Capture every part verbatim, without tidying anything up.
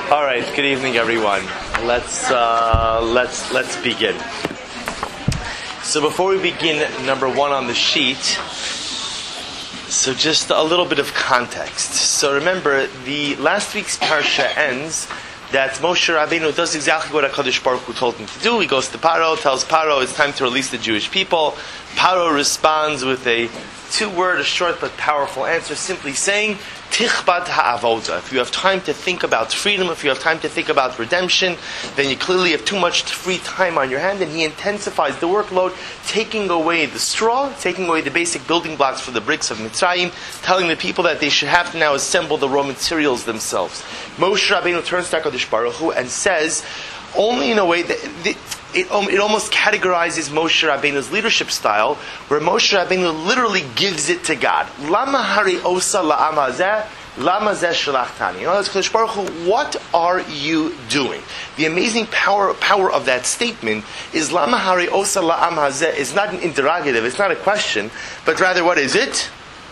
All right. Good evening, everyone. Let's uh, let's let's begin. So before we begin, number one on the sheet. So just a little bit of context. So remember, the last week's parsha ends that Moshe Rabbeinu does exactly what HaKadosh Baruch Hu told him to do. He goes to Paro, tells Paro it's time to release the Jewish people. Paro responds with a two-word, a short but powerful answer, simply saying, Tichbad ha'avoda. If you have time to think about freedom, if you have time to think about redemption, then you clearly have too much free time on your hand, and he intensifies the workload, taking away the straw, taking away the basic building blocks for the bricks of Mitzrayim, telling the people that they should have to now assemble the raw materials themselves. Moshe Rabbeinu turns to HaKadosh Baruch Hu and says, only in a way that it, it, it almost categorizes Moshe Rabbeinu's leadership style, where Moshe Rabbeinu literally gives it to God. Lama hari osa la'am hazeh, lama zeh shalachtani. You know, HaKadosh Baruch Hu, what are you doing? The amazing power power of that statement is Lama hari osa la'am hazeh is not an interrogative, it's not a question, but rather what is it?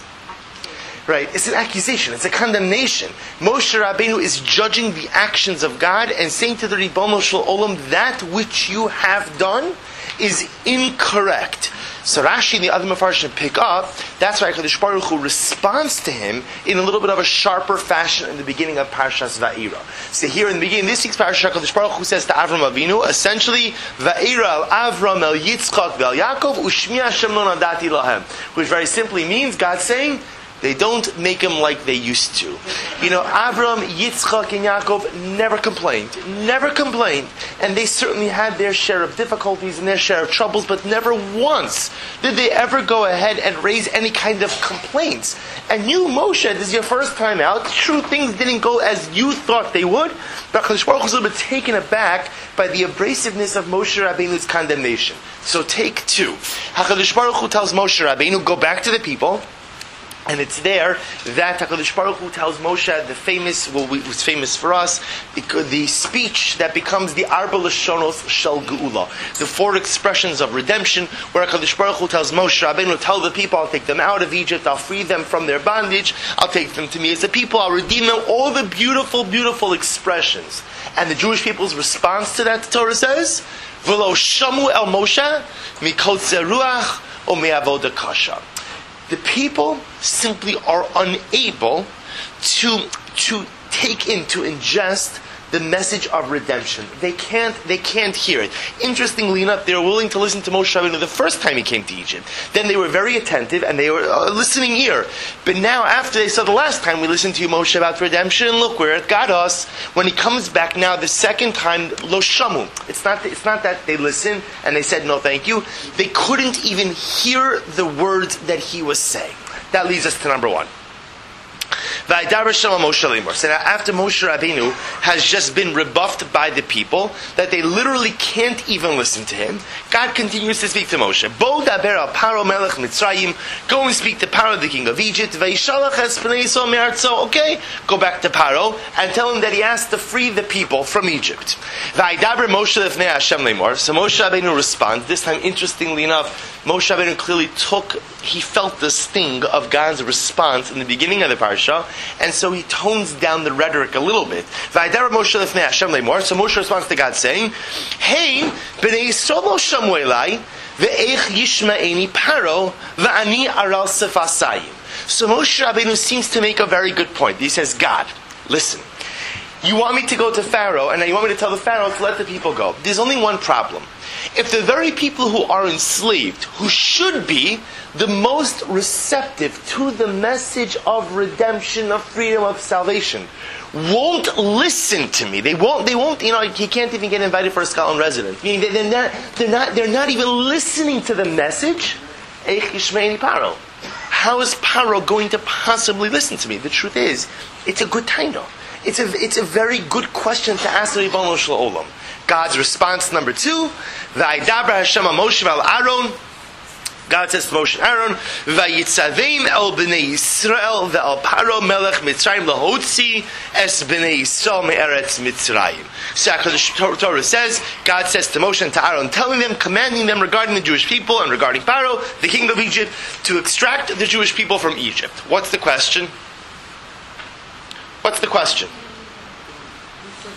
Right, it's an accusation, it's a condemnation. Moshe Rabbeinu is judging the actions of God and saying to the Ribono Shel Olam, that which you have done is incorrect. So Rashi and the other Mefarshim pick up, that's why HaKadosh Baruch Hu responds to him in a little bit of a sharper fashion in the beginning of Parshas Va'era. So here in the beginning, this week's Parashah, HaKadosh Baruch Hu says to Avram Avinu, essentially, Va'era al Avram el Yitzchak ve'al Yaakov, u'shmi Hashem lo nadati lahem, which very simply means God saying, they don't make them like they used to. You know, Avram, Yitzchak, and Yaakov never complained. Never complained. And they certainly had their share of difficulties and their share of troubles, but never once did they ever go ahead and raise any kind of complaints. And you, Moshe, this is your first time out. True, things didn't go as you thought they would, but HaKadosh Baruch Hu was a little bit taken aback by the abrasiveness of Moshe Rabbeinu's condemnation. So take two. HaKadosh Baruch Hu tells Moshe Rabbeinu, go back to the people. And it's there that HaKadosh Baruch Hu tells Moshe the famous, well, it was famous for us, the speech that becomes the Arba Lashonos Shel Geula, the four expressions of redemption, where HaKadosh Baruch Hu tells Moshe Rabbeinu, tell the people, I'll take them out of Egypt, I'll free them from their bondage, I'll take them to me as a people, I'll redeem them, all the beautiful, beautiful expressions. And the Jewish people's response to that, the Torah says, V'lo shamu el Moshe mikol zeruach o me'avoda kasha. The people simply are unable to to take in, to ingest the message of redemption. They can't they can't hear it. Interestingly enough, they were willing to listen to Moshe Rabbeinu the first time he came to Egypt. Then they were very attentive and they were a listening ear. But now, after they saw the last time we listened to you, Moshe, about redemption, look where it got us. When he comes back now the second time, lo shamu. It's not it's not that they listened and they said no thank you. They couldn't even hear the words that he was saying. That leads us to number one. So now, after Moshe Rabbeinu has just been rebuffed by the people, that they literally can't even listen to him, God continues to speak to Moshe. Bo daber al Paro melech Mitzrayim, go and speak to Paro, the king of Egypt. Ve'ishalach es bnei Yisrael me'artzo. Okay, go back to Paro and tell him that he has to free the people from Egypt. Va'daber Moshe lefnei Hashem lemor. So Moshe Rabbeinu responds. This time, interestingly enough, Moshe Rabbeinu clearly took, he felt the sting of God's response in the beginning of the parsha, and so he tones down the rhetoric a little bit. So Moshe responds to God saying, Hey, b'nei Yisrael lo shamu elai, ve'eich yishma'eni Paro, ve'ani aral sefasayim. So Moshe Rabbeinu seems to make a very good point. He says, God, listen, you want me to go to Pharaoh, and you want me to tell the Pharaoh to let the people go. There's only one problem. If the very people who are enslaved, who should be the most receptive to the message of redemption, of freedom, of salvation, won't listen to me, they won't, they won't, you know, he can't even get invited for a Scotland resident. Meaning they're not, they're not, they're not even listening to the message. How is Paro going to possibly listen to me? The truth is, it's a good time though. It's a, it's a very good question to ask the Ribono Shel Olam. God's response number two, V'aydaber Hashem Moshe v'al Aaron. God says to Moshe and Aaron, V'yitzavim el b'nei Yisrael ve'al Paro melech Mitzrayim lahotzi es b'nei Yisrael me'eretz Mitzrayim. So HaKadosh Torah says, God says to Moshe and to Aaron, telling them, commanding them regarding the Jewish people and regarding Paro, the king of Egypt, to extract the Jewish people from Egypt. What's the question? What's the question?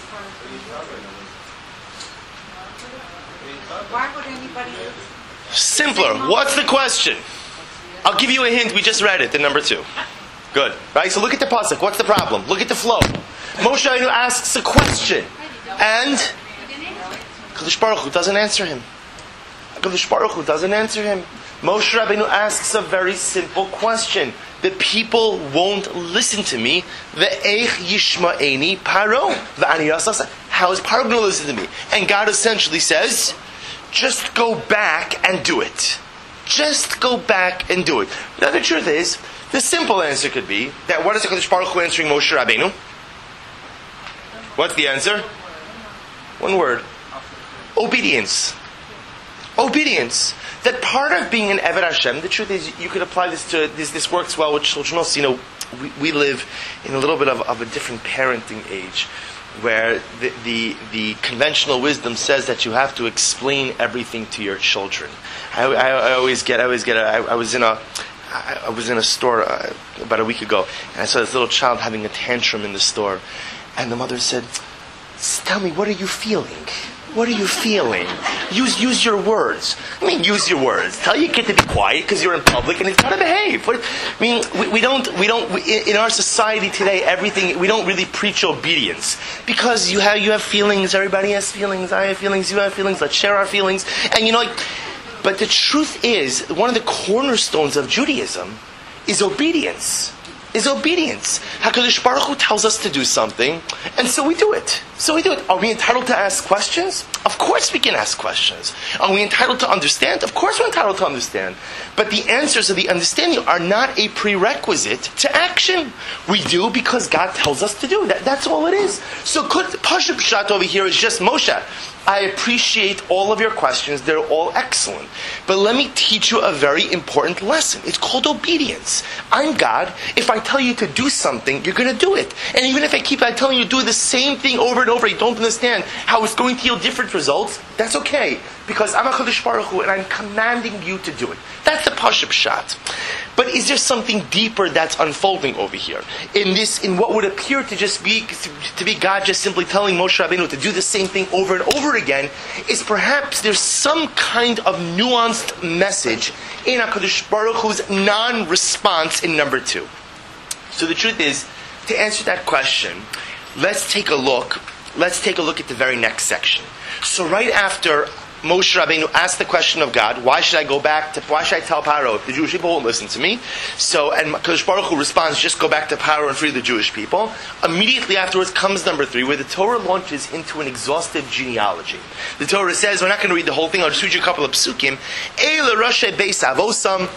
Why would anybody... Simpler. What's the question? I'll give you a hint. We just read it in number two. Good. Right? So look at the pasuk. What's the problem? Look at the flow. Moshe Rabbeinu asks a question. And Kadosh Baruch Hu doesn't answer him. Kadosh Baruch Hu doesn't answer him. Moshe Rabbeinu asks a very simple question. The people won't listen to me. Ve'eich yishma'eni paro ve'ani rasasa. How is Paro going to listen to me? And God essentially says, just go back and do it. Just go back and do it. Now the truth is, the simple answer could be that what is HaKadosh Baruch Hu answering Moshe Rabbeinu? What's the answer? One word. Obedience. Obedience. That part of being an Eved Hashem, the truth is, you could apply this to, this This works well with children also. You know, we, we live in a little bit of, of a different parenting age, where the, the the conventional wisdom says that you have to explain everything to your children. I, I, I always get, I always get, a, I, I was in a, I, I was in a store uh, about a week ago, and I saw this little child having a tantrum in the store, and the mother said, "Tell me, what are you feeling? What are you feeling? Use use your words. I mean, use your words. Tell your kid to be quiet because you're in public and he's got to behave." What, I mean, we, we don't we don't we, in our society today, everything we don't really preach obedience because you have you have feelings. Everybody has feelings. I have feelings. You have feelings. Let's share our feelings. And you know, like, but the truth is, one of the cornerstones of Judaism is obedience. Is obedience. HaKadosh Baruch Hu tells us to do something, and so we do it. So we do it. Are we entitled to ask questions? Of course we can ask questions. Are we entitled to understand? Of course we're entitled to understand. But the answers of the understanding are not a prerequisite to action. We do because God tells us to do. That, that's all it is. So Pashup Pshat over here is just Moshe. I appreciate all of your questions. They're all excellent. But let me teach you a very important lesson. It's called obedience. I'm God. If I tell you to do something, you're going to do it. And even if I keep on telling you to do the same thing over and over, you don't understand how it's going to yield different results, that's okay. Because I'm HaKadosh Baruch Hu and I'm commanding you to do it. That's the Pashup Pshat. But is there something deeper that's unfolding over here? In this, in what would appear to just be to be God just simply telling Moshe Rabbeinu to do the same thing over and over again, is perhaps there's some kind of nuanced message in HaKadosh Baruch Hu's non-response in number two. So the truth is, to answer that question, let's take a look. Let's take a look at the very next section. So right after Moshe Rabbeinu asked the question of God, why should I go back to, why should I tell Paro if the Jewish people won't listen to me? So, and Kadosh Baruch Hu responds, just go back to Paro and free the Jewish people. Immediately afterwards comes number three, where the Torah launches into an exhaustive genealogy. The Torah says, we're not going to read the whole thing, I'll just read you a couple of psukim. Eile Rashe Beis Avosam.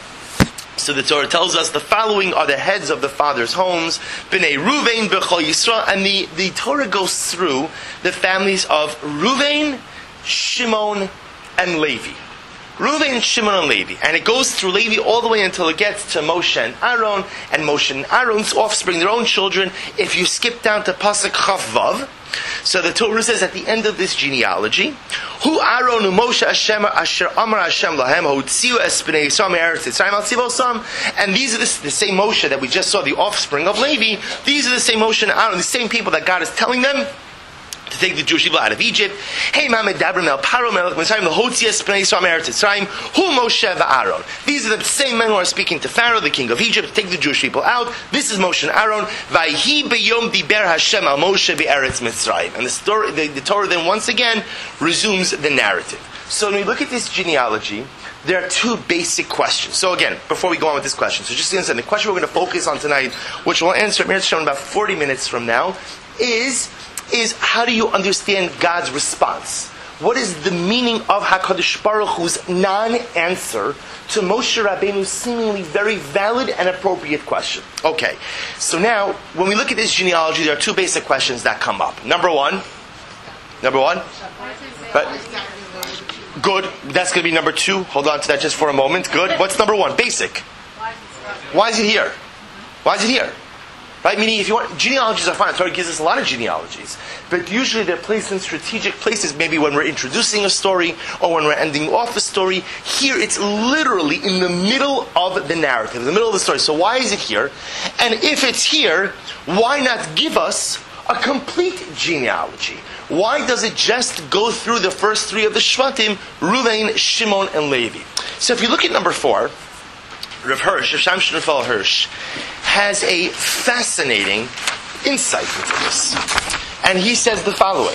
So the Torah tells us the following are the heads of the fathers' homes, Bnei Ruvain B'chol Yisrael, and the, the Torah goes through the families of Ruvain, Shimon, and Levi. Reuven, Shimon, and Levi. And it goes through Levi all the way until it gets to Moshe and Aaron, and Moshe and Aaron's offspring, their own children. If you skip down to Pasuk Chaf Vav, so the Torah says at the end of this genealogy, Hu Aaron u Moshe Hashem asher Amar Hashem lahem hotziu es bnei Yisrael me'eretz Mitzrayim al tzivosam. And these are the, the same Moshe that we just saw, the offspring of Levi. These are the same Moshe and Aaron, the same people that God is telling them to take the Jewish people out of Egypt. Hey, Mamed Dabrim El Paro Melech Mitzrayim L'Hotzias Bnei Yisrael Me'eretz Mitzrayim Hu Moshe v'Aaron. These are the same men who are speaking to Pharaoh, the king of Egypt, to take the Jewish people out. This is Moshe and Aaron. Vayhi b'yom diber Hashem al Moshe v'Eretz Mitzrayim. And the story, the, the Torah then once again resumes the narrative. So when we look at this genealogy, there are two basic questions. So again, before we go on with this question, so just to understand, the question we're going to focus on tonight, which we'll answer in about forty minutes from now, is is how do you understand God's response? What is the meaning of HaKadosh Baruch Hu's non-answer to Moshe Rabbeinu's seemingly very valid and appropriate question? Okay, so now, when we look at this genealogy, there are two basic questions that come up. Number one, number one, but, good, that's going to be number two. Hold on to that just for a moment. Good. What's number one? Basic. Why is it here? Why is it here? Right? Meaning, if you want, genealogies are fine. Torah gives us a lot of genealogies. But usually they're placed in strategic places, maybe when we're introducing a story or when we're ending off a story. Here, it's literally in the middle of the narrative, in the middle of the story. So why is it here? And if it's here, why not give us a complete genealogy. Why does it just go through the first three of the Shvatim, Ruvain, Shimon, and Levi? So if you look at number four, Rav Hirsch, Rav Shamshon Raphael Hirsch, has a fascinating insight into this. And he says the following.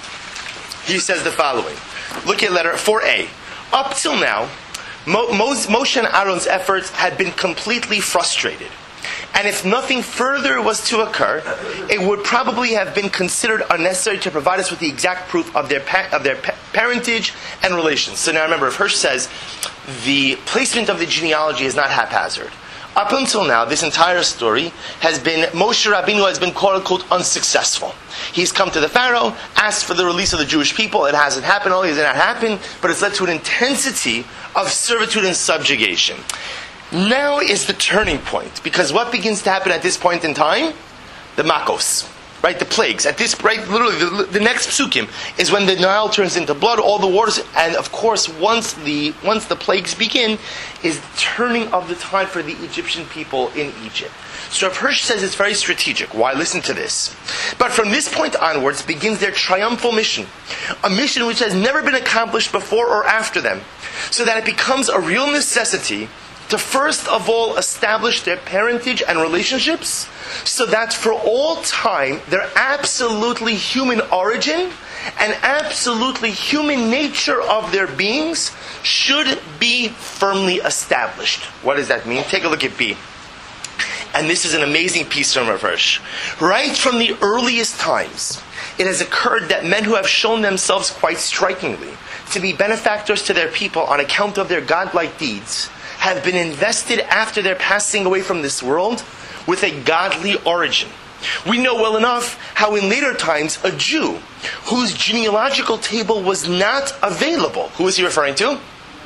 He says the following. Look at letter four A. Up till now, Mo- Moshe and Aaron's efforts had been completely frustrated. And if nothing further was to occur, it would probably have been considered unnecessary to provide us with the exact proof of their pa- of their pa- parentage and relations. So now remember, if Hirsch says the placement of the genealogy is not haphazard. Up until now, this entire story has been, Moshe Rabbeinu has been quote unquote unsuccessful. He's come to the Pharaoh, asked for the release of the Jewish people. It hasn't happened, only has it not happened, but it's led to an intensity of servitude and subjugation. Now is the turning point, because what begins to happen at this point in time? The Makos, right? The plagues. At this, right, literally, the, the next psukim is when the Nile turns into blood, all the waters, and of course, once the once the plagues begin, is the turning of the tide for the Egyptian people in Egypt. So Rav Hirsch says it's very strategic. Why? Listen to this. But from this point onwards begins their triumphal mission, a mission which has never been accomplished before or after them, so that it becomes a real necessity to first of all establish their parentage and relationships, so that for all time their absolutely human origin and absolutely human nature of their beings should be firmly established. What does that mean? Take a look at B. And this is an amazing piece from Rav Hirsch. Right from the earliest times, it has occurred that men who have shown themselves quite strikingly to be benefactors to their people on account of their godlike deeds have been invested after their passing away from this world with a godly origin. We know well enough how in later times a Jew whose genealogical table was not available, who is he referring to?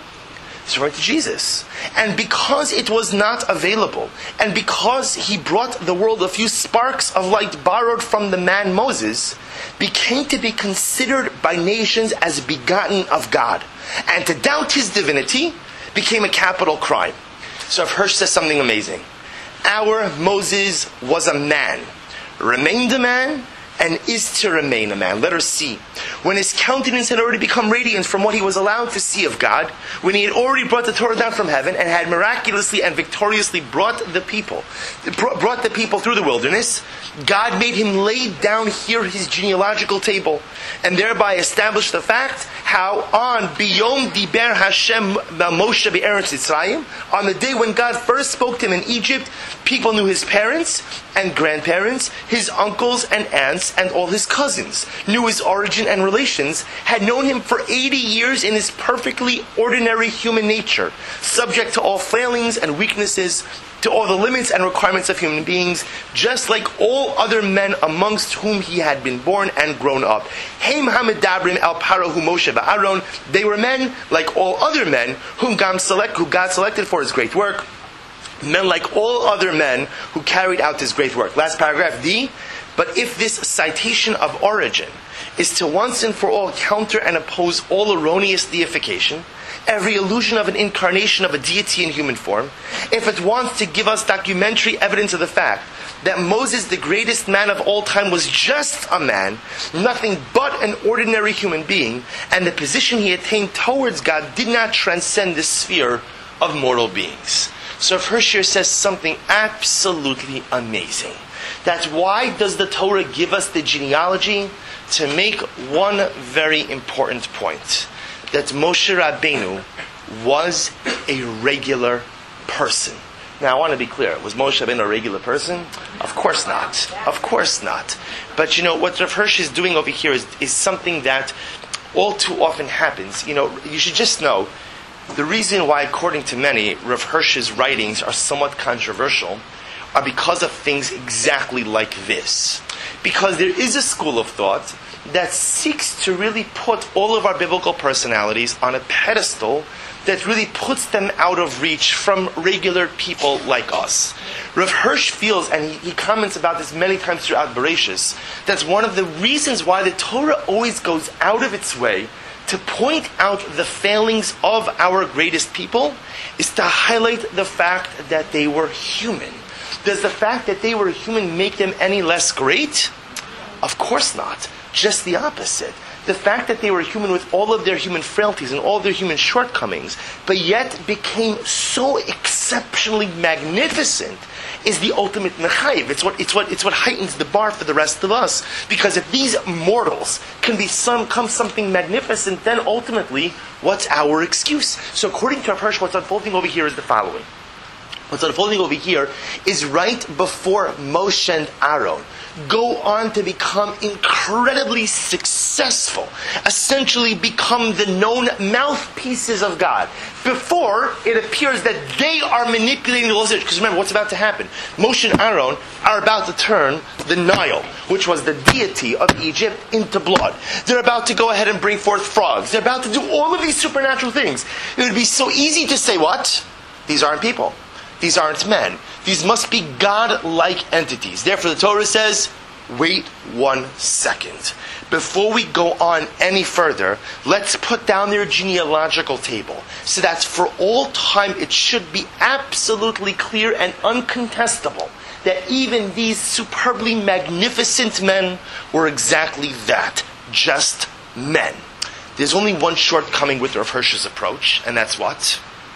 He's referring to Jesus. And because it was not available, and because he brought the world a few sparks of light borrowed from the man Moses, became to be considered by nations as begotten of God. And to doubt his divinity became a capital crime. So if Hirsch says something amazing. Our Moses was a man, remained a man, and is to remain a man. Letter C. When his countenance had already become radiant from what he was allowed to see of God, when he had already brought the Torah down from heaven and had miraculously and victoriously brought the people, brought the people through the wilderness, God made him lay down here his genealogical table, and thereby established the fact how on Biyom Diber Hashem Moshe Be'eretz Yitzrayim, on the day when God first spoke to him in Egypt, people knew his parents and grandparents, his uncles and aunts, and all his cousins, knew his origin and relations, had known him for eighty years in his perfectly ordinary human nature, subject to all failings and weaknesses, to all the limits and requirements of human beings, just like all other men amongst whom he had been born and grown up. Heim hamidabrim el paro hu Moshe va'Aaron. They were men like all other men whom God select, who God selected for his great work. Men like all other men who carried out this great work. Last paragraph, D. But if this citation of origin is to once and for all counter and oppose all erroneous deification, every illusion of an incarnation of a deity in human form, if it wants to give us documentary evidence of the fact that Moses, the greatest man of all time, was just a man, nothing but an ordinary human being, and the position he attained towards God did not transcend the sphere of mortal beings. So Hirsch here says something absolutely amazing. That's why does the Torah give us the genealogy? To make one very important point. That Moshe Rabbeinu was a regular person. Now I want to be clear. Was Moshe Rabbeinu a regular person? Of course not. Of course not. But you know, what Rav Hirsch is doing over here is, is something that all too often happens. You know, you should just know, the reason why, according to many, Rav Hirsch's writings are somewhat controversial are because of things exactly like this. Because there is a school of thought that seeks to really put all of our biblical personalities on a pedestal that really puts them out of reach from regular people like us. Rav Hirsch feels, and he, he comments about this many times throughout Bereshis, that's one of the reasons why the Torah always goes out of its way to point out the failings of our greatest people, is to highlight the fact that they were human. Does the fact that they were human make them any less great? Of course not. Just the opposite. The fact that they were human with all of their human frailties and all of their human shortcomings, but yet became so exceptionally magnificent, is the ultimate mechayiv. It's what it's what it's what heightens the bar for the rest of us. Because if these mortals can be some come something magnificent, then ultimately, what's our excuse? So according to Rav Hirsch, what's unfolding over here is the following. What's unfolding over here is right before Moshe and Aaron go on to become incredibly successful, essentially become the known mouthpieces of God. Before, it appears that they are manipulating the laws. Because remember, what's about to happen? Moshe and Aaron are about to turn the Nile, which was the deity of Egypt, into blood. They're about to go ahead and bring forth frogs. They're about to do all of these supernatural things. It would be so easy to say, what? These aren't people. These aren't men. These must be God-like entities. Therefore, the Torah says, wait one second. Before we go on any further, let's put down their genealogical table. So that for all time it should be absolutely clear and uncontestable that even these superbly magnificent men were exactly that. Just men. There's only one shortcoming with Rav Hirsch's approach, and that's what?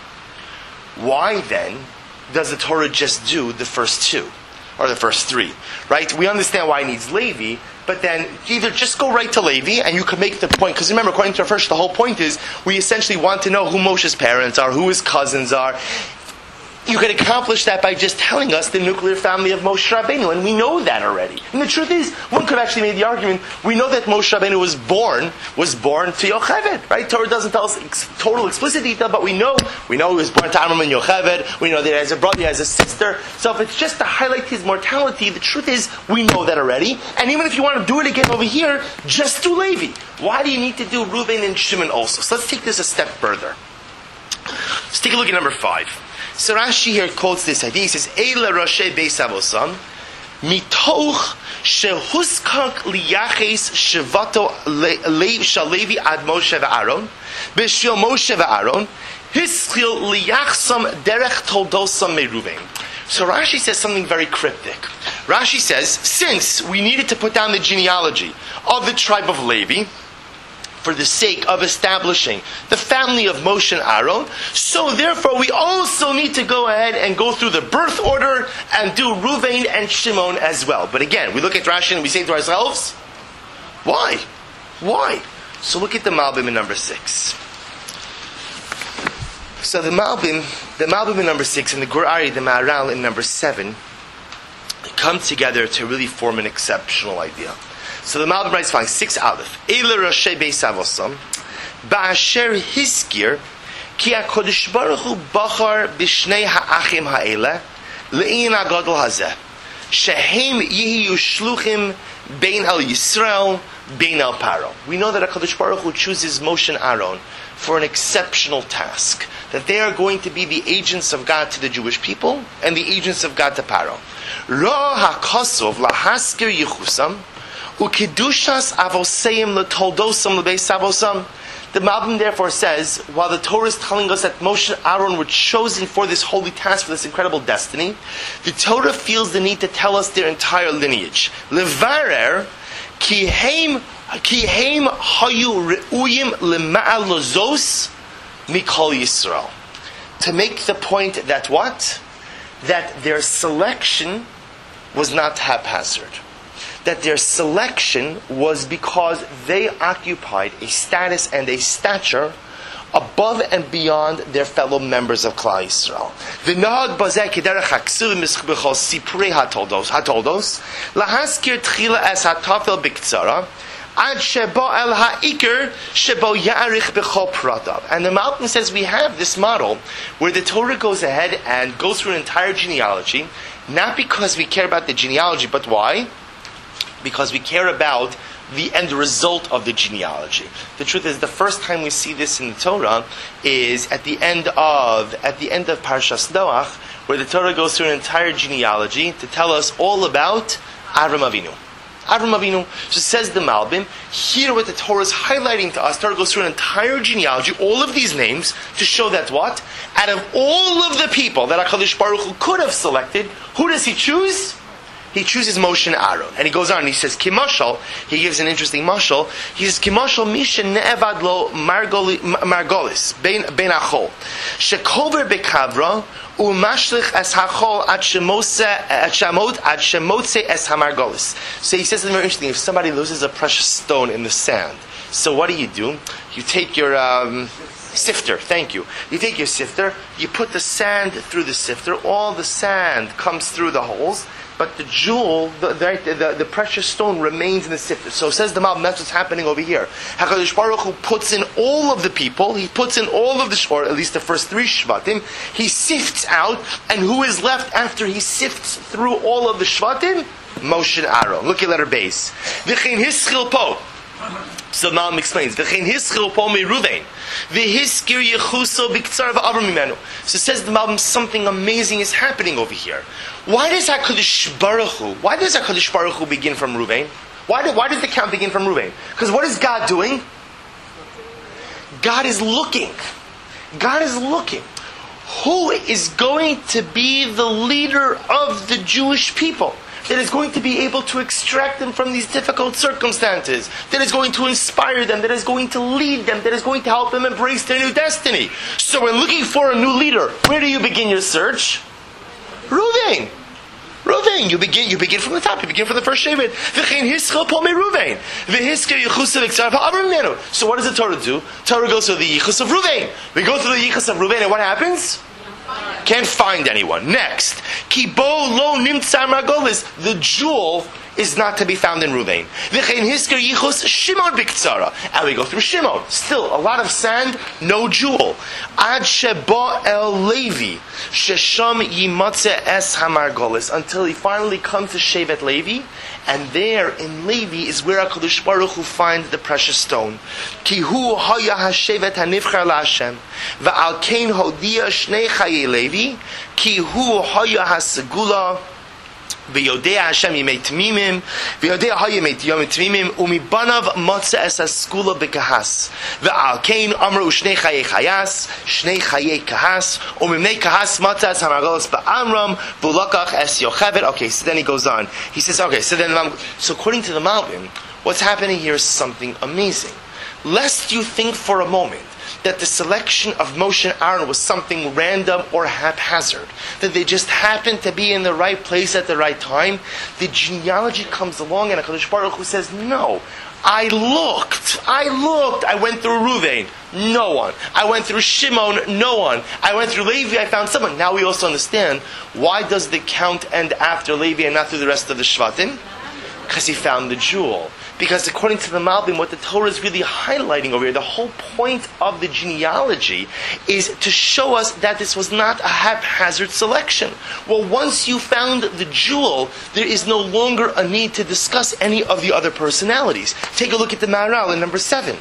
Why then does the Torah just do the first two? Or the first three? Right? We understand why it needs Levi, but then either just go right to Levi and you can make the point, because remember, according to Rav Hirsch, the whole point is we essentially want to know who Moshe's parents are, who his cousins are. You can accomplish that by just telling us the nuclear family of Moshe Rabbeinu, and we know that already. And the truth is, one could have actually made the argument, we know that Moshe Rabbeinu was born, was born to Yocheved, right? Torah doesn't tell us ex- total explicit detail, but we know, we know he was born to Amram and Yocheved, we know that he has a brother, he has a sister, so if it's just to highlight his mortality, the truth is, we know that already, and even if you want to do it again over here, just do Levi. Why do you need to do Reuven and Shimon also? So let's take this a step further. Let's take a look at number five. So Rashi here quotes this idea. He says, Eila Roshei Beis Avosam, Mitoch Shehuskak Liyaches Shevato Lev Shalevi Ad Moshe VaAaron, B'Shil Moshe VaAaron, Hischil Liyachsam Derech Toldosam Meruven. So Rashi says something very cryptic. Rashi says, since we needed to put down the genealogy of the tribe of Levi, for the sake of establishing the family of Moshe and Aaron, so therefore we also need to go ahead and go through the birth order and do Ruvain and Shimon as well. But again, we look at Rashi and we say to ourselves, why? Why? So look at the Malbim in number six. So the Malbim, the Malbim in number six and the Gur Ari, the Maharal in number seven, come together to really form an exceptional idea. So the Malbim writes fine, six Aleph. Eile Roshei Beis Avosam, Ba'asher Hiskir, Ki HaKodesh Baruch Hu Bachar B'shnei Ha'achim Ha'ele, Le'in HaGadol Hazeh, Shehem Yehiyu Shluchim Bein El Yisrael, Bein El Paro. We know that HaKodesh Baruch Hu chooses Moshe and Aaron for an exceptional task, that they are going to be the agents of God to the Jewish people and the agents of God to Paro. Ra HaKosov Lahaskir Yichusam, Ukidushas avoseim letoldosam lebeis avosam. The Malbim therefore says, while the Torah is telling us that Moshe and Aaron were chosen for this holy task, for this incredible destiny, the Torah feels the need to tell us their entire lineage. Levarer ki heim ki heim hayu reuyim lema'al lozos mikol Yisrael. To make the point that what? That their selection was not haphazard. That their selection was because they occupied a status and a stature above and beyond their fellow members of Klal Yisrael. V'nahag bazeh kederech haksuv b'chol siprei hatoldos hatoldos lahaskir tchila es hatafel b'ktzara ad sheba el ha'ikr shebo ya'arich b'chol pratav. And the Malbim says we have this model where the Torah goes ahead and goes through an entire genealogy, not because we care about the genealogy, but why? Because we care about the end result of the genealogy. The truth is, the first time we see this in the Torah is at the end of at the end of Parshas Noach, where the Torah goes through an entire genealogy to tell us all about Avram Avinu. Avram Avinu. So says the Malbim, here what the Torah is highlighting to us, the Torah goes through an entire genealogy, all of these names, to show that what? Out of all of the people that HaKadosh Baruch Hu could have selected, who does he choose? he chooses Moshe and Aaron. And he goes on and he says, Kimashal, he gives an interesting mashal. He says, Kimashal Misha Ne'evad Lo Margolis, Ben Achol. Shekover Bekavra, Umashlich es hachol at shemose at shamot at shemotze es hamargolis. So he says something very interesting. If somebody loses a precious stone in the sand, so what do you do? You take your um, sifter. Thank you. You take your sifter. You put the sand through the sifter. All the sand comes through the holes, but the jewel, the the, the, the precious stone, remains in the sifter. So says the Malbim, that's what's happening over here. Hakadosh Baruch Hu puts in all of the people. He puts in all of the, or at least the first three shvatim. He sifts out, and who is left after he sifts through all of the shvatim? Moshe and Aaron. Look at letter base. V'chein hischil po. So the Malbim explains, V'chein hischil po me Ruvain. V'hiskir yechuso b'ktsar v'avram mimenu. So says the Malbim, something amazing is happening over here. Why does HaKadosh Baruch Hu, why does HaKadosh Baruch Hu begin from Ruvain? Why, do, why does the count begin from Ruvain? Because what is God doing? God is looking. God is looking. Who is going to be the leader of the Jewish people? That is going to be able to extract them from these difficult circumstances, that is going to inspire them, that is going to lead them, that is going to help them embrace their new destiny. So when looking for a new leader, where do you begin your search? Ruvain. Ruvain. You begin you begin from the top, you begin from the first Shevet. So what does the Torah do? Torah goes to the Yichus of Ruvain. We go through the Yichus of Ruvain, and what happens? Can't find anyone. Next, Kibo lo nimtza margolis. The jewel is not to be found in Ruvain. V'chein hisker yichus Shimon b'ktsara. And we go through Shimon. Still, a lot of sand, no jewel. Ad sheba el Levi, shesham yimatze es hamargolis. Until he finally comes to Shevet Levi, and there in Levi is where HaKadosh Baruch Hu finds the precious stone. Ki hu haya hashevet hanivchar laHashem, va'al kein hodia shnei chaye Levi, ki hu haya hasegula, v'yodea Hashem yimei tmimim, v'yodea ha yimei tmimim, umibanav motze es haskula b'kahas, v'al kein amru shnei chaye chayas, shnei chaye kahas, umimnei kahas motze es hamargolos ba'amram, v'ulakach es yochevet. Okay, so then he goes on. He says, okay, so then, so according to the Malbim, what's happening here is something amazing. Lest you think for a moment that the selection of Moshe and Aaron was something random or haphazard, that they just happened to be in the right place at the right time. The genealogy comes along and HaKadosh Baruch Hu says, no, I looked, I looked, I went through Ruvain, no one. I went through Shimon, no one. I went through Levi, I found someone. Now we also understand, why does the count end after Levi and not through the rest of the Shvatim? Because he found the jewel. Because according to the Malbim, what the Torah is really highlighting over here, the whole point of the genealogy is to show us that this was not a haphazard selection. Well, once you found the jewel, there is no longer a need to discuss any of the other personalities. Take a look at the Maharal in number seven.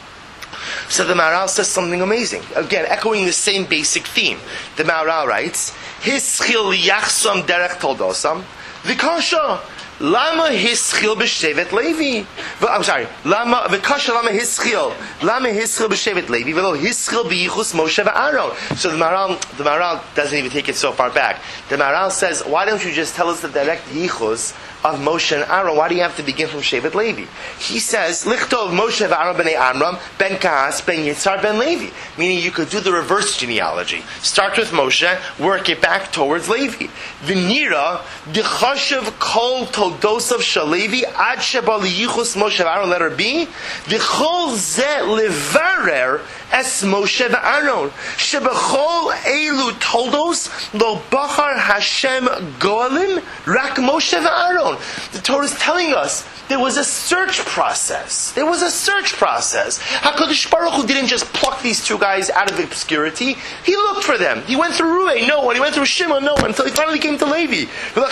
So the Maharal says something amazing. Again, echoing the same basic theme. The Maharal writes, Hischil yachsam derech toldosam, v'kasha. Lama hischil b'shevet Levi. I'm sorry. Lama v'kasha lama hischil. Lama hischil b'shevet Levi. V'lo hischil b'yichus Moshe v'Aaron. So the Maharal, the Maharal doesn't even take it so far back. The Maharal says, why don't you just tell us the direct yichus of Moshe and Aaron? Why do you have to begin from Shevet Levi? He says, Lichtov Moshe v'Aaron b'nei Amram, ben Kahas, ben Yitzhar, ben Levi. Meaning you could do the reverse genealogy. Start with Moshe, work it back towards Levi. V'nira, d'chashav kol toldosav shalevi, ad sheba liyichus Moshe v'Aaron, letter B, v'chol zeh levarer es Moshe v'Aaron. Shebechol elu toldos, lo bachar Hashem goalim, rak Moshe v'Aaron. The Torah is telling us there was a search process. There was a search process. HaKadosh Baruch Hu didn't just pluck these two guys out of obscurity. He looked for them. He went through Ruvain, no one. He went through Shimon, no one. Until he finally came to Levi.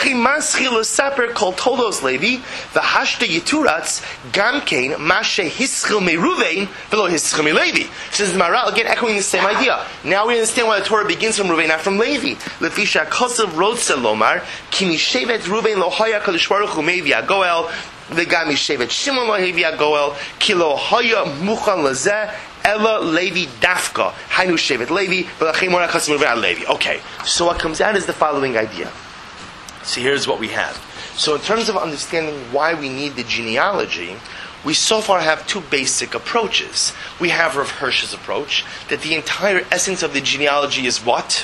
Says the Maharal, again echoing the same idea. Now we understand why the Torah begins from Ruvain, not from Levi. Lefisha kosav rotze lomar, ki mishevet Ruvain lo haya HaKadosh Baruch Hu mevi agoel, v'gam mishevet Shimon lo hevi agoel, ki lo haya muchan lezeh, ela Levi dafka, hainu shevet Levi, v'lachem mora chasim Ruvain Levi. Okay, so what comes out is the following idea. So here's what we have. So in terms of understanding why we need the genealogy, we so far have two basic approaches. We have Rav Hirsch's approach, that the entire essence of the genealogy is what?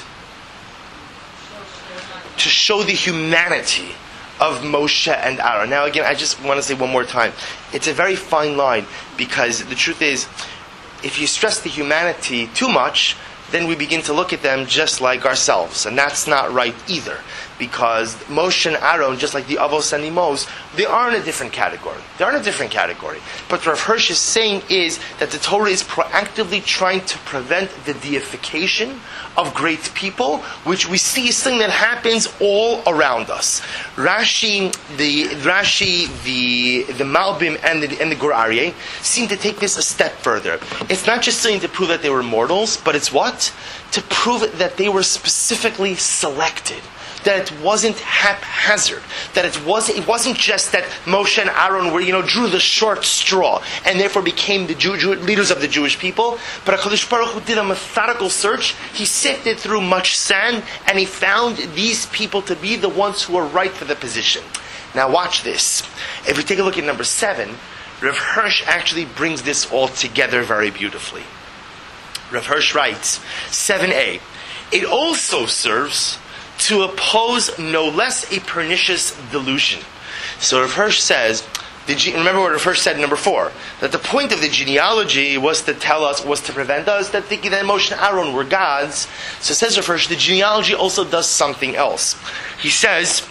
To show the humanity of Moshe and Aaron. Now again, I just want to say one more time, it's a very fine line, because the truth is, if you stress the humanity too much, then we begin to look at them just like ourselves. And that's not right either. Because Moshe and Aaron, just like the Avos and Imos, they are in a different category. They are in a different category. But what Rav Hirsch is saying is that the Torah is proactively trying to prevent the deification of great people, which we see is something that happens all around us. Rashi, the Rashi, the the Malbim, and the and the Gur Aryeh seem to take this a step further. It's not just saying to prove that they were mortals, but it's what? To prove that they were specifically selected. That it wasn't haphazard. That it was it wasn't just that Moshe and Aaron were, you know, drew the short straw and therefore became the Jew, Jew, leaders of the Jewish people. But HaKadosh Baruch Hu did a methodical search. He sifted through much sand and he found these people to be the ones who were right for the position. Now watch this. If we take a look at number seven, Rav Hirsch actually brings this all together very beautifully. Rav Hirsch writes, seven a, it also serves to oppose no less a pernicious delusion. So Rav Hirsch says, the, remember what Rav Hirsch said in number four, that the point of the genealogy was to tell us, was to prevent us that thinking that Moshe and Aaron were gods. So says Rav Hirsch, the genealogy also does something else. He says,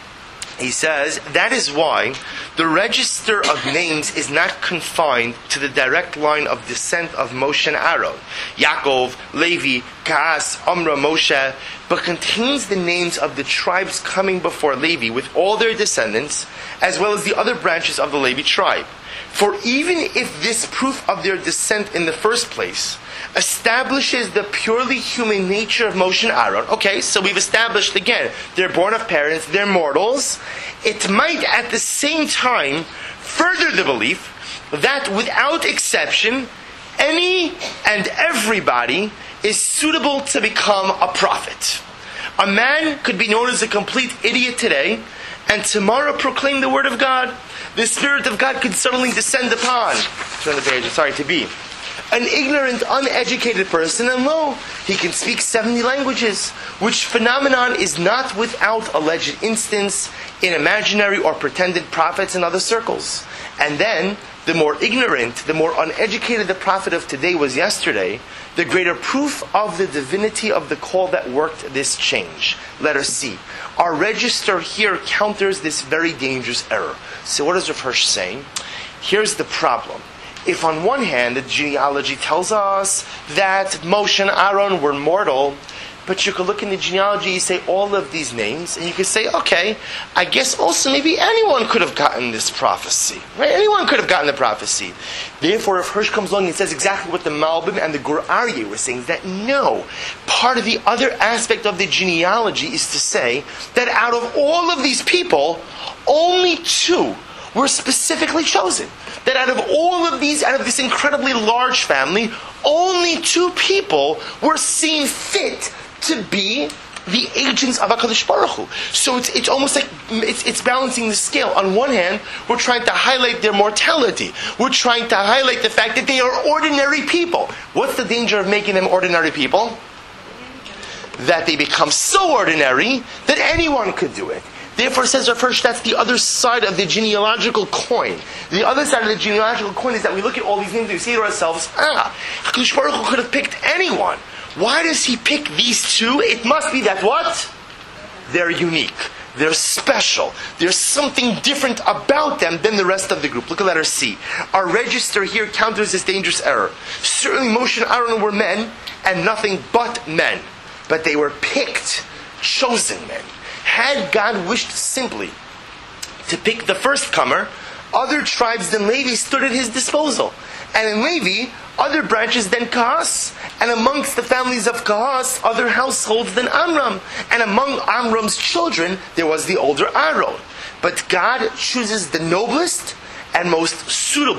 He says, that is why the register of names is not confined to the direct line of descent of Moshe and Aaron, Yaakov, Levi, Kaas, Amra, Moshe, but contains the names of the tribes coming before Levi with all their descendants, as well as the other branches of the Levi tribe. For even if this proof of their descent in the first place establishes the purely human nature of Moshe and Aaron, okay, so we've established again, they're born of parents, they're mortals, it might at the same time further the belief that without exception, any and everybody is suitable to become a prophet. A man could be known as a complete idiot today, and tomorrow proclaim the word of God. The Spirit of God could suddenly descend upon, turn the page, sorry, to be an ignorant, uneducated person, and lo, he can speak seventy languages, which phenomenon is not without alleged instance in imaginary or pretended prophets in other circles. And then, the more ignorant, the more uneducated the prophet of today was yesterday, the greater proof of the divinity of the call that worked this change. Letter C. Our register here counters this very dangerous error. So what is Rav Hirsch saying? Here's the problem. If on one hand the genealogy tells us that Moshe and Aaron were mortal, but you could look in the genealogy, you say all of these names, and you could say, okay, I guess also maybe anyone could have gotten this prophecy. Right? Anyone could have gotten the prophecy. Therefore, if Hirsch comes along and says exactly what the Malbim and the Gur Aryeh were saying, that no, part of the other aspect of the genealogy is to say that out of all of these people, only two were specifically chosen. That out of all of these, out of this incredibly large family, only two people were seen fit to be the agents of HaKadosh Baruch Hu. So it's it's almost like it's, it's balancing the scale. On one hand, we're trying to highlight their mortality. We're trying to highlight the fact that they are ordinary people. What's the danger of making them ordinary people? That they become so ordinary that anyone could do it. Therefore, says Rav Hirsch, that's the other side of the genealogical coin. The other side of the genealogical coin is that we look at all these names and we say to ourselves, ah, HaKadosh Baruch Hu could have picked anyone. Why does he pick these two? It must be that what? They're unique. They're special. There's something different about them than the rest of the group. Look at letter C. Our register here counters this dangerous error. Certainly Moshe and Aaron were men, and nothing but men. But they were picked, chosen men. Had God wished simply to pick the first comer, other tribes than Levi stood at his disposal. And in Levi, other branches than Kahas. And amongst the families of Kahas, other households than Amram. And among Amram's children, there was the older Aaron. But God chooses the noblest and most suitable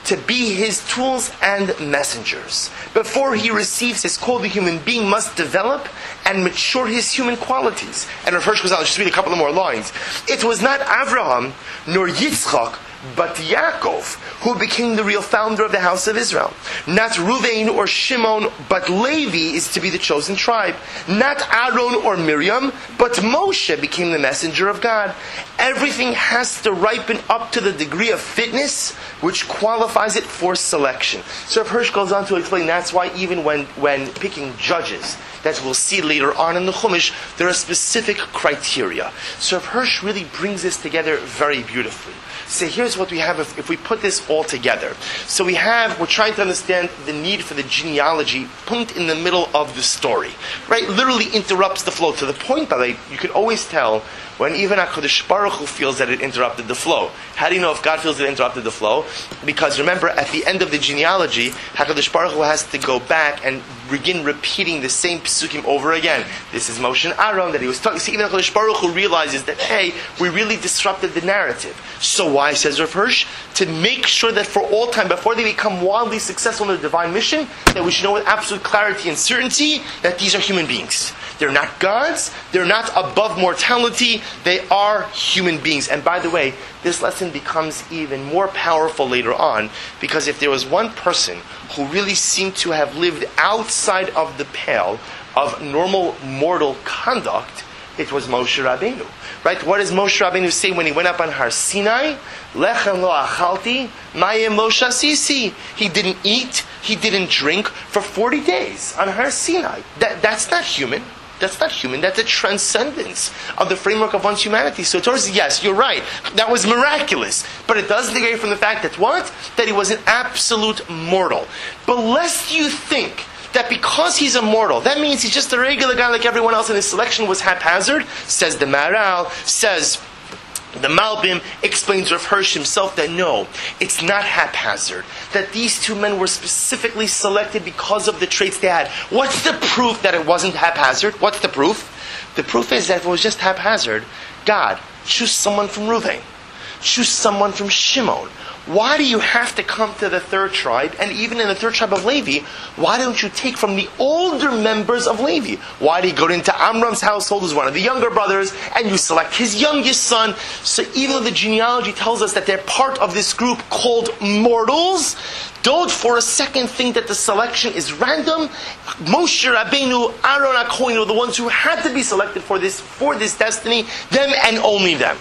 to be his tools and messengers. Before he receives his call, the human being must develop and mature his human qualities. And Rav Hirsch goes on, let's just read a couple of more lines. It was not Avraham nor Yitzchak, but Yaakov, who became the real founder of the house of Israel. Not Ruvain or Shimon, but Levi is to be the chosen tribe. Not Aaron or Miriam, but Moshe became the messenger of God. Everything has to ripen up to the degree of fitness which qualifies it for selection. So Rav Hirsch goes on to explain that's why even when, when picking judges, that we'll see later on in the Chumash, there are specific criteria. So Rav Hirsch really brings this together very beautifully. So here's what we have if, if we put this all together. So we have, we're trying to understand the need for the genealogy point in the middle of the story. Right? Literally interrupts the flow. To the point that like, you can always tell when even HaKadosh Baruch Hu feels that it interrupted the flow. How do you know if God feels it interrupted the flow? Because remember, at the end of the genealogy, HaKadosh Baruch Hu has to go back and begin repeating the same psukim over again. This is Moshe and Aaron that he was talking. See, even HaKadosh Baruch Hu realizes that, hey, we really disrupted the narrative. So why, says Rav Hirsch? To make sure that for all time, before they become wildly successful in the divine mission, that we should know with absolute clarity and certainty that these are human beings. They're not gods. They're not above mortality. They are human beings. And by the way, this lesson becomes even more powerful later on, because if there was one person who really seemed to have lived outside of the pale of normal mortal conduct, it was Moshe Rabbeinu. Right? What does Moshe Rabbeinu say when he went up on Har Sinai? Lechem lo achalti, mayim lo shasisi. He didn't eat, he didn't drink for forty days on Har Sinai. That, that's not human. That's not human. That's a transcendence of the framework of one's humanity. So Torah says, yes, you're right. That was miraculous. But it doesn't negate from the fact that what? That he was an absolute mortal. But lest you think that because he's a mortal, that means he's just a regular guy like everyone else and his selection was haphazard, says the Maharal, says the Malbim, explains Rav Hirsch himself that no, it's not haphazard. That these two men were specifically selected because of the traits they had. What's the proof that it wasn't haphazard? What's the proof? The proof is that if it was just haphazard, God, choose someone from Reuven. Choose someone from Shimon. Why do you have to come to the third tribe? And even in the third tribe of Levi, why don't you take from the older members of Levi? Why do you go into Amram's household, who's one of the younger brothers, and you select his youngest son? So even though the genealogy tells us that they're part of this group called mortals, don't for a second think that the selection is random. Moshe Rabbeinu, Aaron HaKohen were the ones who had to be selected for this, for this destiny, them and only them.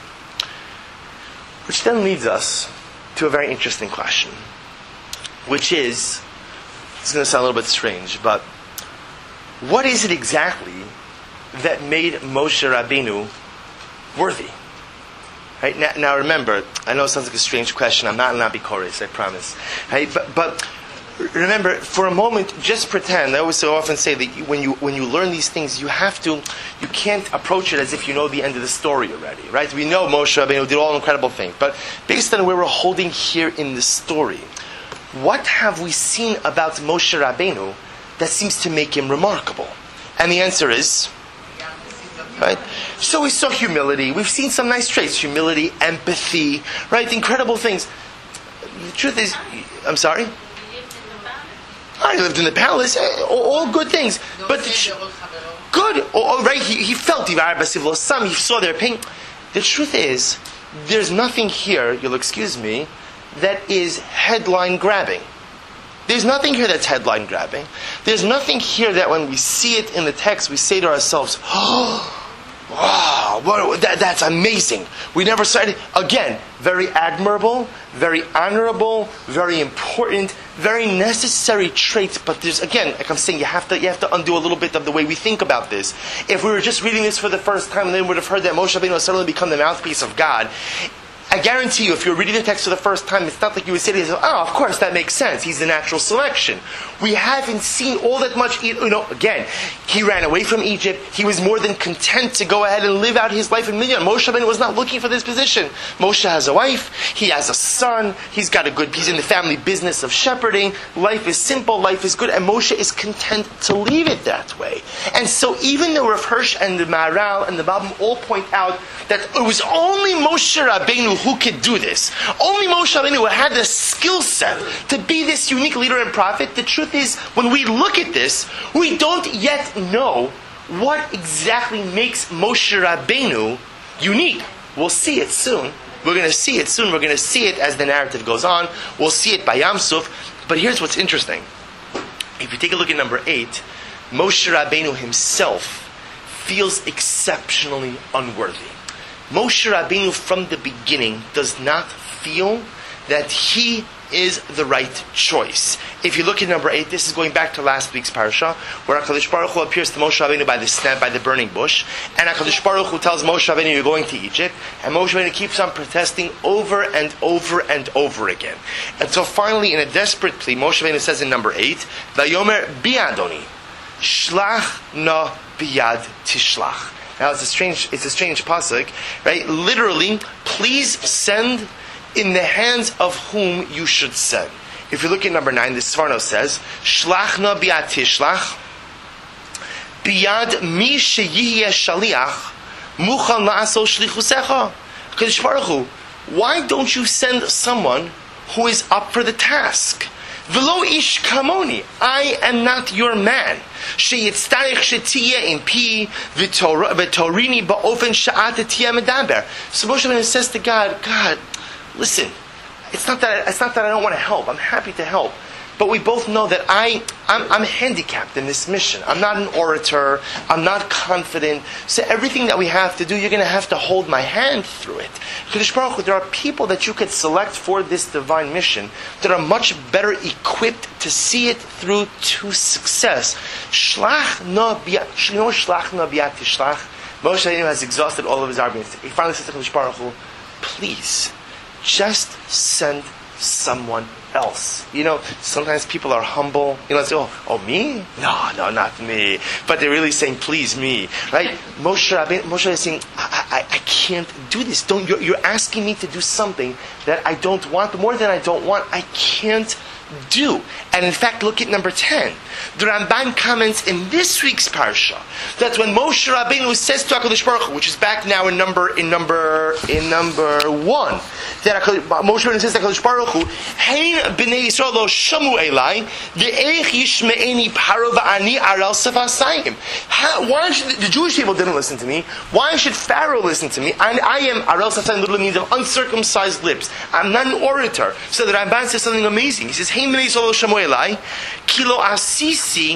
Which then leads us to a very interesting question, which is, it's going to sound a little bit strange, but what is it exactly that made Moshe Rabbeinu worthy? Right? Now, now remember, I know it sounds like a strange question. I'm not an Abikoris, I promise. Right? But, but remember, for a moment, just pretend. I always so often say that when you when you learn these things, you have to, you can't approach it as if you know the end of the story already, right? We know Moshe Rabbeinu did all incredible things, but based on where we're holding here in the story, what have we seen about Moshe Rabbeinu that seems to make him remarkable? And the answer is, right? So we saw humility. We've seen some nice traits: humility, empathy, right? Incredible things. The truth is, I'm sorry. I lived in the palace, all, all good things. But the, good, all right, he, he felt, he saw their pain. The truth is, there's nothing here, you'll excuse me, that is headline grabbing. There's nothing here that's headline grabbing. There's nothing here that when we see it in the text, we say to ourselves, oh, wow, what, that, that's amazing. We never saw it. Again, very admirable, very honorable, very important, very necessary traits. But there's, again, like I'm saying, you have to you have to undo a little bit of the way we think about this. If we were just reading this for the first time and then we would have heard that Moshe Rabbeinu has suddenly become the mouthpiece of God, I guarantee you, if you're reading the text for the first time, it's not like you would say to yourself, oh, of course, that makes sense. He's the natural selection. We haven't seen all that much, you know, again, he ran away from Egypt. He was more than content to go ahead and live out his life in Midian. Moshe Rabbeinu was not looking for this position. Moshe has a wife. He has a son. He's got a good, he's in the family business of shepherding. Life is simple. Life is good. And Moshe is content to leave it that way. And so even though Rav Hirsch and the Maharal and the Malbim all point out that it was only Moshe Rabbeinu who could do this. Only Moshe Rabbeinu had the skill set to be this unique leader and prophet. The truth is, when we look at this, we don't yet know what exactly makes Moshe Rabbeinu unique. We'll see it soon. We're going to see it soon. We're going to see it as the narrative goes on. We'll see it by Yam Suf. But here's what's interesting. If you take a look at number eight, Moshe Rabbeinu himself feels exceptionally unworthy. Moshe Rabbeinu from the beginning does not feel that he is the right choice. If you look at number eight, this is going back to last week's parasha, where HaKadosh Baruch Hu appears to Moshe Rabbeinu by the snap, by the burning bush, and HaKadosh Baruch Hu tells Moshe Rabbeinu, you're going to Egypt, and Moshe Rabbeinu keeps on protesting over and over and over again. Until finally, in a desperate plea, Moshe Rabbeinu says in number eight, Vayomer bi'adoni, shlach na biyad tishlach. Now it's a strange, it's a strange pasuk, right? Literally, please send in the hands of whom you should send. If you look at number nine, the Sforno says, Shlachna biyad tishlach, biyad mi sheyihyeh shaliach, muchan la'aso shlichusecha. HaKadosh Baruch Hu, why don't you send someone who is up for the task? V'lo ish kamoni, I am not your man. Sheyitztarich shetiyeh in pi, v'torini ba'ofen sha'at tiyeh medaber. So Moshe Rabbeinu says to God, God, listen, it's not that it's not that I don't want to help. I'm happy to help, but we both know that I I'm, I'm handicapped in this mission. I'm not an orator. I'm not confident. So everything that we have to do, you're going to have to hold my hand through it. Kadosh Baruch Hu, there are people that you could select for this divine mission that are much better equipped to see it through to success. Shlach no biyat, shlach no biyat tishlach. Moshe Rabbeinu has exhausted all of his arguments. He finally says to Kadosh Baruch Hu, please, just send someone else. You know, sometimes people are humble. You know, they say, oh, oh, me? No, no, not me. But they're really saying, please, me. Right? Moshe Rabbeinu, Moshe is saying, I, I, I can't do this. Don't, you're, you're asking me to do something that I don't want. More than I don't want, I can't do. And in fact, look at number ten. The Ramban comments in this week's parsha that when Moshe Rabbeinu says to HaKadosh Baruch Hu, which is back now in number in number in number one, that Moshe Rabbeinu says to HaKadosh Baruch Hu, "Hein b'nei Yisrael lo shamu elai, ve'eich yishme'eni paro v'ani aral sefasayim." Why should the Jewish people didn't listen to me? Why should Pharaoh listen to me? I, I am aral sefasayim. Literally means of uncircumcised lips. I'm not an orator. So the Ramban says something amazing. He says, "Hein b'nei Yisrael lo shamu elai, kilo asisi."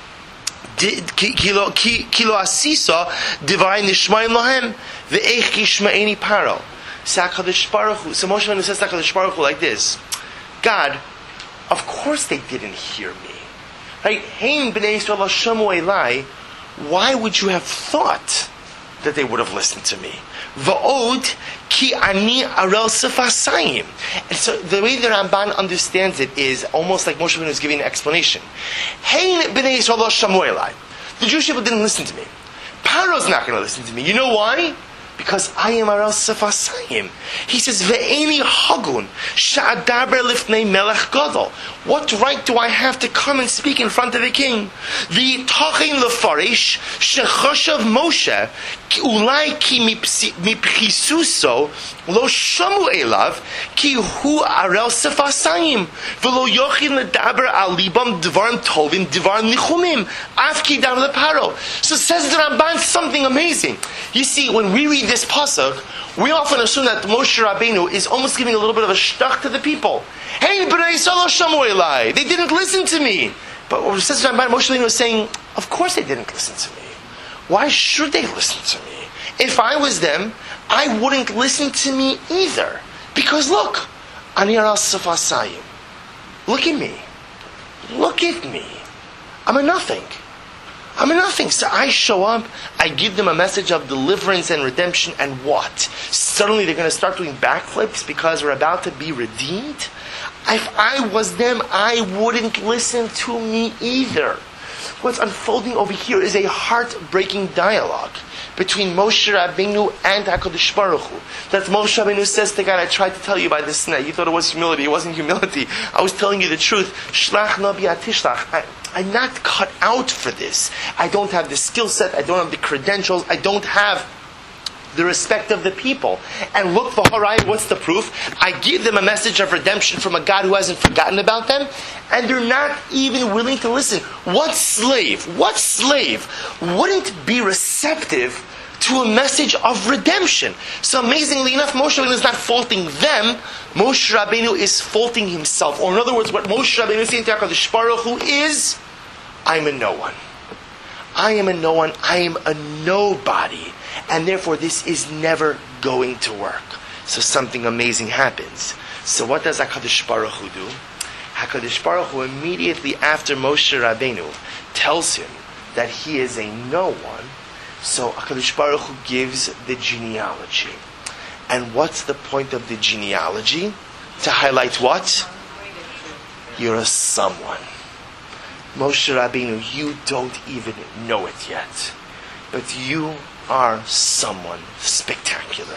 Kilo kilo asisa divayin nishmaim lohem ve'eich yishme'eni paro. So HaKadosh Baruch Hu, so Moshe Rabbeinu says to HaKadosh Baruch Hu like this: God, of course they didn't hear me. Right? Hein b'nei Yisrael lo shamu elai. Why would you have thought that they would have listened to me? Va'od ki ani arel sefasayim. And so the way the Ramban understands it is almost like Moshe Rabbeinu is giving an explanation. Hein b'nei Yisrael lo shamu elai. The Jewish people didn't listen to me. Paro's not going to listen to me. You know why? Because I am arel sefasayim. He says, "Ve'eni hagun sha'adaber lifnei melech gadol." What right do I have to come and speak in front of a king? V'yitachin lefarish shechoshav Moshe ulai ki mipchisuso lo shamu elav ki hu arel sefasayim v'lo yochin ledaber al libam dvarim tovim dvarim nichumim af ki davar leparo. So says the Ramban something amazing. You see, when we read this pasuk, we often assume that Moshe Rabbeinu is almost giving a little bit of a shtuck to the people. Hey, b'nei Yisrael lo shamu elai. They didn't listen to me. But what says Ramban, Moshe Rabbeinu was saying, of course they didn't listen to me. Why should they listen to me? If I was them, I wouldn't listen to me either. Because look, ani arel sefasayim. Look at me. Look at me. I'm a nothing. I'm a nothing. So I show up, I give them a message of deliverance and redemption, and what? Suddenly they're going to start doing backflips because we're about to be redeemed? If I was them, I wouldn't listen to me either. What's unfolding over here is a heartbreaking dialogue between Moshe Rabbeinu and HaKadosh Baruch Hu. That Moshe Rabbeinu says to God, I tried to tell you by this sneh. You thought it was humility. It wasn't humility. I was telling you the truth. Shlach no biyad tishlach. I'm not cut out for this. I don't have the skill set. I don't have the credentials. I don't have the respect of the people. And look, v'harai, what's the proof? I give them a message of redemption from a God who hasn't forgotten about them, and they're not even willing to listen. What slave, what slave wouldn't be receptive to a message of redemption? So amazingly enough, Moshe Rabbeinu is not faulting them. Moshe Rabbeinu is faulting himself. Or in other words, what Moshe Rabbeinu is saying to HaKadosh Baruch Hu is, I'm a no one. I am a no one. I am a nobody. And therefore this is never going to work. So something amazing happens. So what does HaKadosh Baruch Hu do? HaKadosh Baruch Hu immediately after Moshe Rabbeinu tells him that he is a no one, so HaKadosh Baruch Hu gives the genealogy. And what's the point of the genealogy? To highlight what? You're a someone. Moshe Rabbeinu, you don't even know it yet. But you are someone spectacular.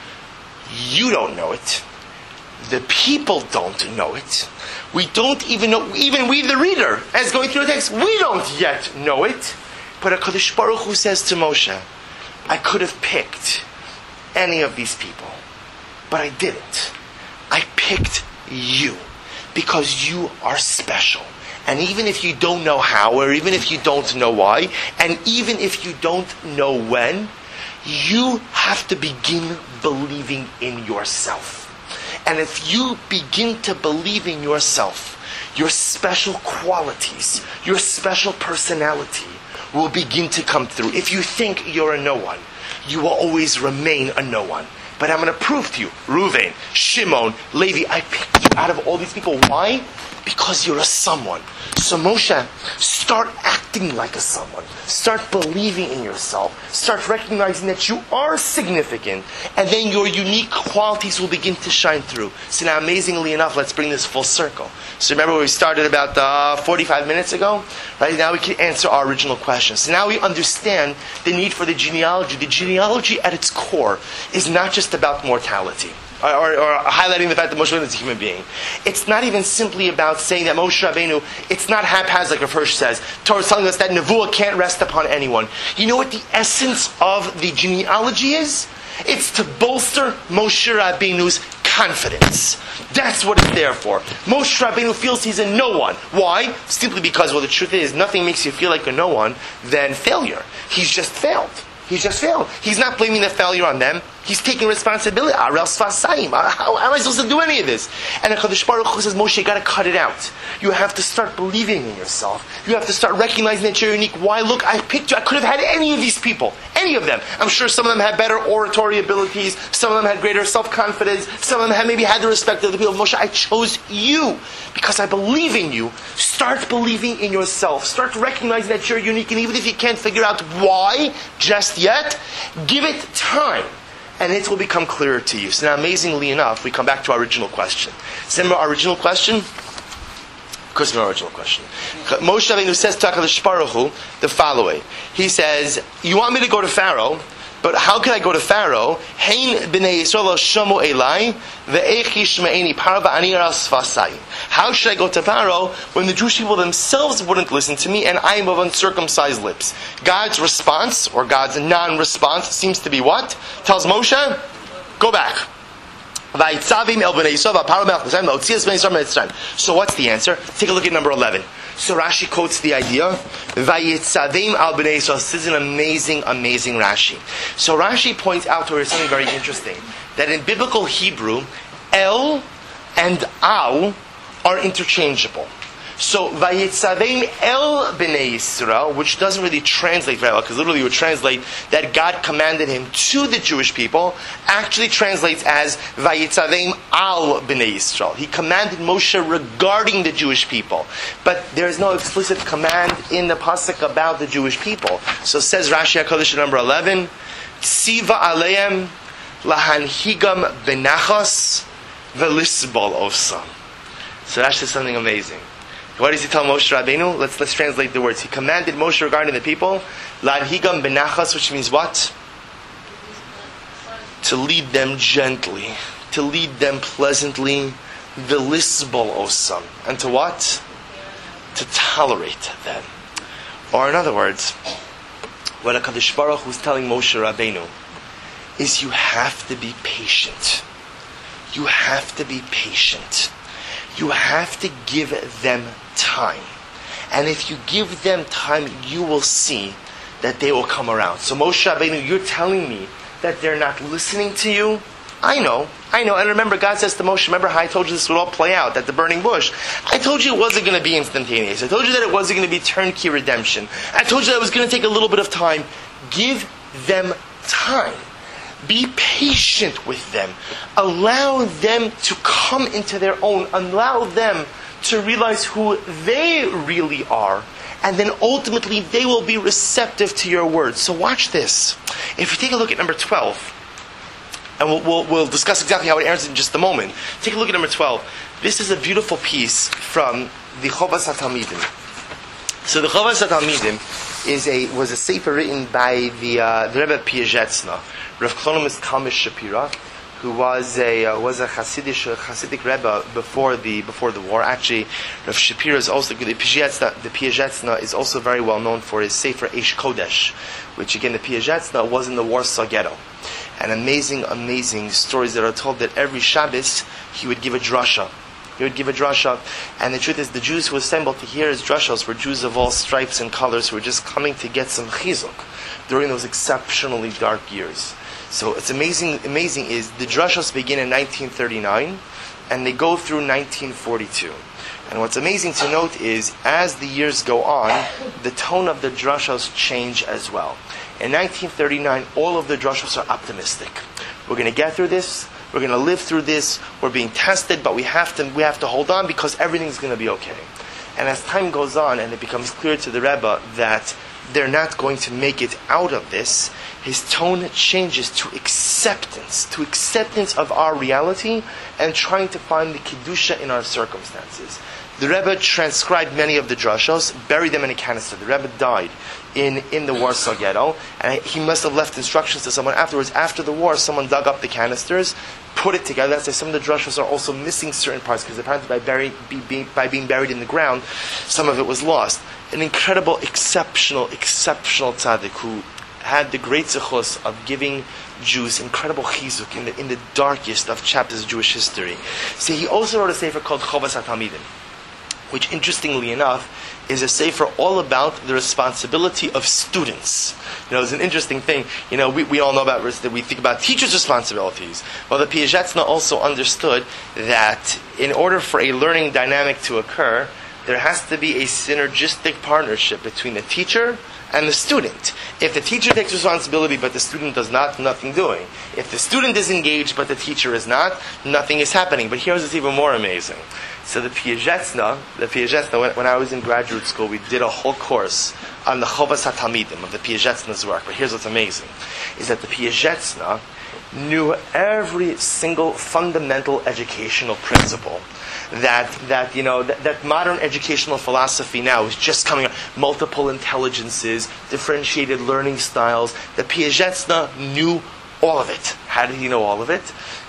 You don't know it. The people don't know it. We don't even know, even we the reader, as going through the text, we don't yet know it. But HaKadosh Baruch Hu says to Moshe, I could have picked any of these people, but I didn't. I picked you because you are special. And even if you don't know how, or even if you don't know why, and even if you don't know when, you have to begin believing in yourself. And if you begin to believe in yourself, your special qualities, your special personality will begin to come through. If you think you're a no one, you will always remain a no one. But I'm going to prove to you, Reuven, Shimon, Levi, I picked you out of all these people. Why? Because you're a someone. So Moshe, start acting like a someone. Start believing in yourself. Start recognizing that you are significant. And then your unique qualities will begin to shine through. So now, amazingly enough, let's bring this full circle. So remember where we started about uh, forty-five minutes ago? Right now we can answer our original question. So now we understand the need for the genealogy. The genealogy at its core is not just about mortality. Or, or, or highlighting the fact that Moshe Rabbeinu is a human being. It's not even simply about saying that Moshe Rabbeinu, it's not haphazard like Rav Hirsch says. Torah is telling us that Nevuah can't rest upon anyone. You know what the essence of the genealogy is? It's to bolster Moshe Rabbeinu's confidence. That's what it's there for. Moshe Rabbeinu feels he's a no one. Why? Simply because, well, the truth is, nothing makes you feel like a no one than failure. He's just failed. He's just failed. He's not blaming the failure on them. He's taking responsibility. Arel Sfasayim. How, how am I supposed to do any of this? And HaKadosh Baruch Hu says, Moshe, you got to cut it out. You have to start believing in yourself. You have to start recognizing that you're unique. Why? Look, I picked you. I could have had any of these people. Any of them. I'm sure some of them had better oratory abilities. Some of them had greater self-confidence. Some of them had maybe had the respect of the people. Moshe, I chose you because I believe in you. Start believing in yourself. Start recognizing that you're unique. And even if you can't figure out why just yet, give it time. And it will become clearer to you. So now, amazingly enough, we come back to our original question. So remember our original question? Of course, our original question. Moshe Rabbeinu says to HaKadosh Baruch Hu the following. He says, you want me to go to Pharaoh, but how can I go to Pharaoh? Hein b'nei Yisrael shamu elai ve'ech yishme'eni parva ani aras sfasayim. How should I go to Pharaoh when the Jewish people themselves wouldn't listen to me and I am of uncircumcised lips? God's response, or God's non-response, seems to be what? Tells Moshe, go back. So what's the answer? Take a look at number eleven. So Rashi quotes the idea, Vayitzavim al b'nei Yisrael. This is an amazing, amazing Rashi. So Rashi points out to her something very interesting, that in biblical Hebrew, El and Al are interchangeable. So Vayitzavim el b'nei Yisrael, which doesn't really translate very well, because literally it would translate that God commanded him to the Jewish people, actually translates as Vayitzavim al b'nei Yisrael. He commanded Moshe regarding the Jewish people. But there is no explicit command in the pasuk about the Jewish people. So says Rashi HaKodesh number eleven, Tziva aleim lahanhigam benachos velisbol osam. So Rashi says something amazing. What does he tell Moshe Rabbeinu? Let's let's translate the words. He commanded Moshe regarding the people, Ladhigam benachas, which means what? To lead them gently, to lead them pleasantly, velisbol osam, and to what? To tolerate them. Or in other words, what HaKadosh Baruch Hu is telling Moshe Rabbeinu is you have to be patient. You have to be patient. You have to give them time. And if you give them time, you will see that they will come around. So Moshe Rabbeinu, you're telling me that they're not listening to you? I know, I know. And remember, God says to Moshe, remember how I told you this would all play out at the burning bush? I told you it wasn't going to be instantaneous. I told you that it wasn't going to be turnkey redemption. I told you that it was going to take a little bit of time. Give them time. Be patient with them. Allow them to come into their own. Allow them to realize who they really are. And then ultimately they will be receptive to your words. So watch this. If you take a look at number twelve, and we'll, we'll, we'll discuss exactly how it ends in just a moment. Take a look at number twelve. This is a beautiful piece from the Chovas HaTalmidim. So the Chovas HaTalmidim is a was a sefer written by the uh, the Rebbe Piazetzna, Rav Klonomis Kalmish Shapira, who was a uh, was a Hasidic Hasidic Rebbe before the before the war. Actually, Rav Shapira is also the Piazetzna. The Piazetzna is also very well known for his sefer Eish Kodesh, which again the Piazetzna was in the Warsaw Ghetto. And amazing, amazing stories that are told that every Shabbos he would give a drasha. He would give a drasha, and the truth is, the Jews who assembled to hear his drashas were Jews of all stripes and colors who were just coming to get some chizuk during those exceptionally dark years. So it's amazing. Amazing is the drashas begin in nineteen thirty-nine, and they go through nineteen forty-two. And what's amazing to note is, as the years go on, the tone of the drashas change as well. In nineteen thirty-nine, all of the drashos are optimistic. We're going to get through this. We're going to live through this. We're being tested, but we have to we have to hold on because everything's going to be okay. And as time goes on, and it becomes clear to the Rebbe that they're not going to make it out of this, his tone changes to acceptance, to acceptance of our reality, and trying to find the kedusha in our circumstances. The Rebbe transcribed many of the drashos, buried them in a canister. The Rebbe died in, in the Warsaw Ghetto, and he must have left instructions to someone afterwards. After the war, someone dug up the canisters, put it together. That's why some of the drashos are also missing certain parts, because apparently by, bury, be, be, by being buried in the ground, some of it was lost. An incredible, exceptional, exceptional tzaddik who had the great zechus of giving Jews incredible chizuk in the, in the darkest of chapters of Jewish history. See, he also wrote a sefer called Chovas HaTalmidim, which, interestingly enough, is a sefer all about the responsibility of students. You know, it's an interesting thing. You know, we, we all know about that. We think about teachers' responsibilities. Well, the Piazetzna also understood that in order for a learning dynamic to occur, there has to be a synergistic partnership between the teacher and the student. If the teacher takes responsibility but the student does not, nothing doing. If the student is engaged but the teacher is not, nothing is happening. But here's what's even more amazing. So the Piazetzna, the Piazetzna, when, when I was in graduate school, we did a whole course on the Chovas HaTalmidim, of the Piazetzna's work. But here's what's amazing, is that the Piazetzna knew every single fundamental educational principle that that you know that, that modern educational philosophy now is just coming up. Multiple intelligences, differentiated learning styles. The Piazetzna knew all of it. How did he know all of it?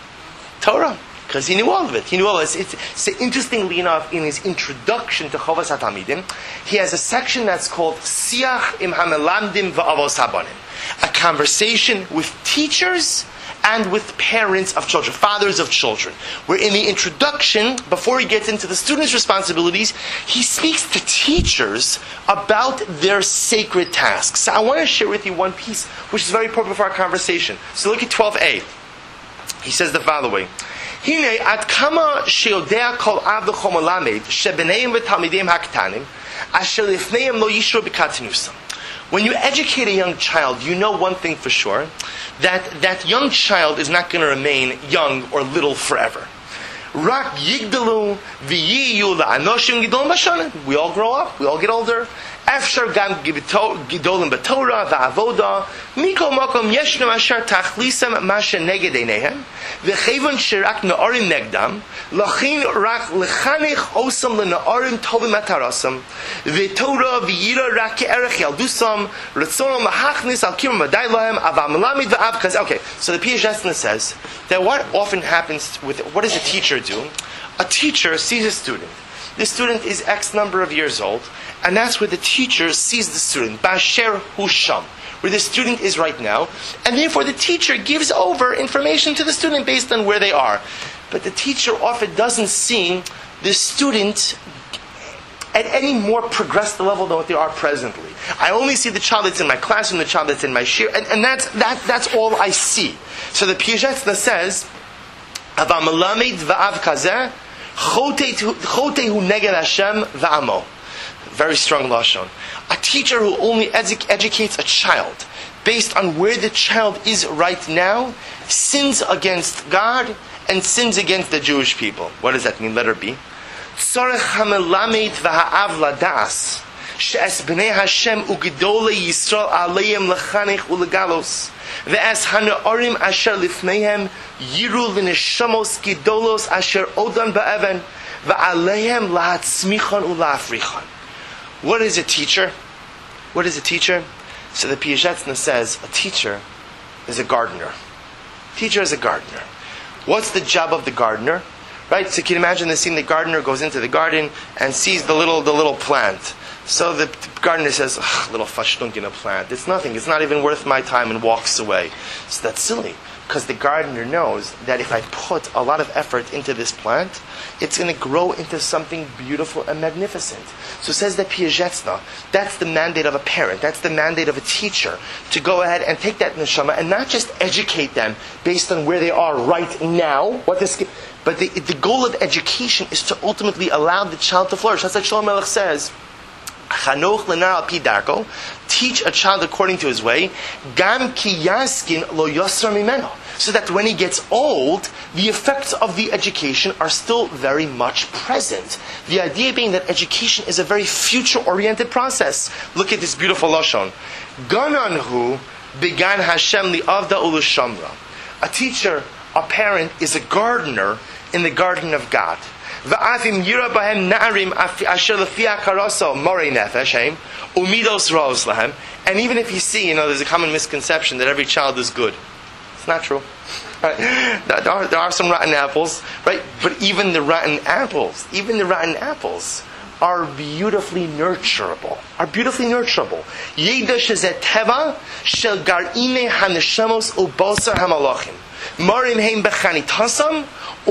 Torah. Because he knew all of it. He knew all of it. It's, it's, so interestingly enough, in his introduction to Chovas HaTalmidim, he has a section that's called Siach im HaMelamdim V'Avos HaBanim, a conversation with teachers and with parents of children, fathers of children. Where in the introduction, before he gets into the students' responsibilities, he speaks to teachers about their sacred tasks. So I want to share with you one piece, which is very important for our conversation. So look at twelve a. He says the following. Hine at kama sheodea kol avdachom olamed shebeneim v'talmidim haktanim asher lifneim lo yishro b'katinusam. When you educate a young child, you know one thing for sure, that that young child is not going to remain young or little forever. Rak yigdalu v'yiyu la'anoshim gidolin b'shanim. We all grow up, we all get older. Efshar gam gidolin b'torah v'avoda mikol makom yeshnu asher tachlisam mashe neged einehem v'chevon shirak na'orim negdam lachin rak lechanich osam le'na'orim tovim atarasam v'torah v'yira rak ke'erech yaldusam ratzonam lahachnis al kirim v'day lahem avam melamid v'av. Okay, so the Piazetzna says that what often happens with, what does a teacher do? A teacher sees a student. The student is X number of years old, and that's where the teacher sees the student. Basher Husham. where the student is right now, and therefore the teacher gives over information to the student based on where they are. But the teacher often doesn't see the student at any more progressed level than what they are presently. I only see the child that's in my classroom, the child that's in my shir, and, and that's that, that's all I see. So the Piazetzna says, "Ava melamed va'av kazeh chotehu neged Hashem va'amo." Very strong lashon. A teacher who only edu- educates a child based on where the child is right now sins against God and sins against the Jewish people. What does that mean? Letter B. Tzarech hamelamed v'ha'av ladas she'es b'nei Hashem ugedolei Yisrael aleim lechanech ulegalos ve'es hana'orim asher lifneihem yiru l'neshamos gedolos asher odan ba'even ve'aleihem lahatzmichon ula'africhon. What is a teacher? What is a teacher? So the Piazetzna says a teacher is a gardener. Teacher is a gardener. What's the job of the gardener? Right? So can you imagine the scene? The gardener goes into the garden and sees the little the little plant. So the gardener says, little fashtunk in a plant. It's nothing. It's not even worth my time, and walks away. So that's silly. Because the gardener knows that if I put a lot of effort into this plant, it's going to grow into something beautiful and magnificent. So says that Piazetzna, that's the mandate of a parent, that's the mandate of a teacher, to go ahead and take that neshama and not just educate them based on where they are right now, what this, but the, the goal of education is to ultimately allow the child to flourish. That's like Shlomo Melech says, Chanoch lenar al pi darko, teach a child according to his way, gam ki yaskin lo yosra mimeno, so that when he gets old, the effects of the education are still very much present. The idea being that education is a very future-oriented process. Look at this beautiful lashon. Gananhu began Hashem li'avda u'lushamra. A teacher, a parent, is a gardener in the garden of God. And even if you see, you know, there's a common misconception that every child is good. It's not true. Right? There are, there are some rotten apples, right? But even the rotten apples, even the rotten apples are beautifully nurturable. Are beautifully nurturable. Yeda shezet teva shel gar'ine haneshamos ubosar hamalachim. Marim heim bechanitasam. So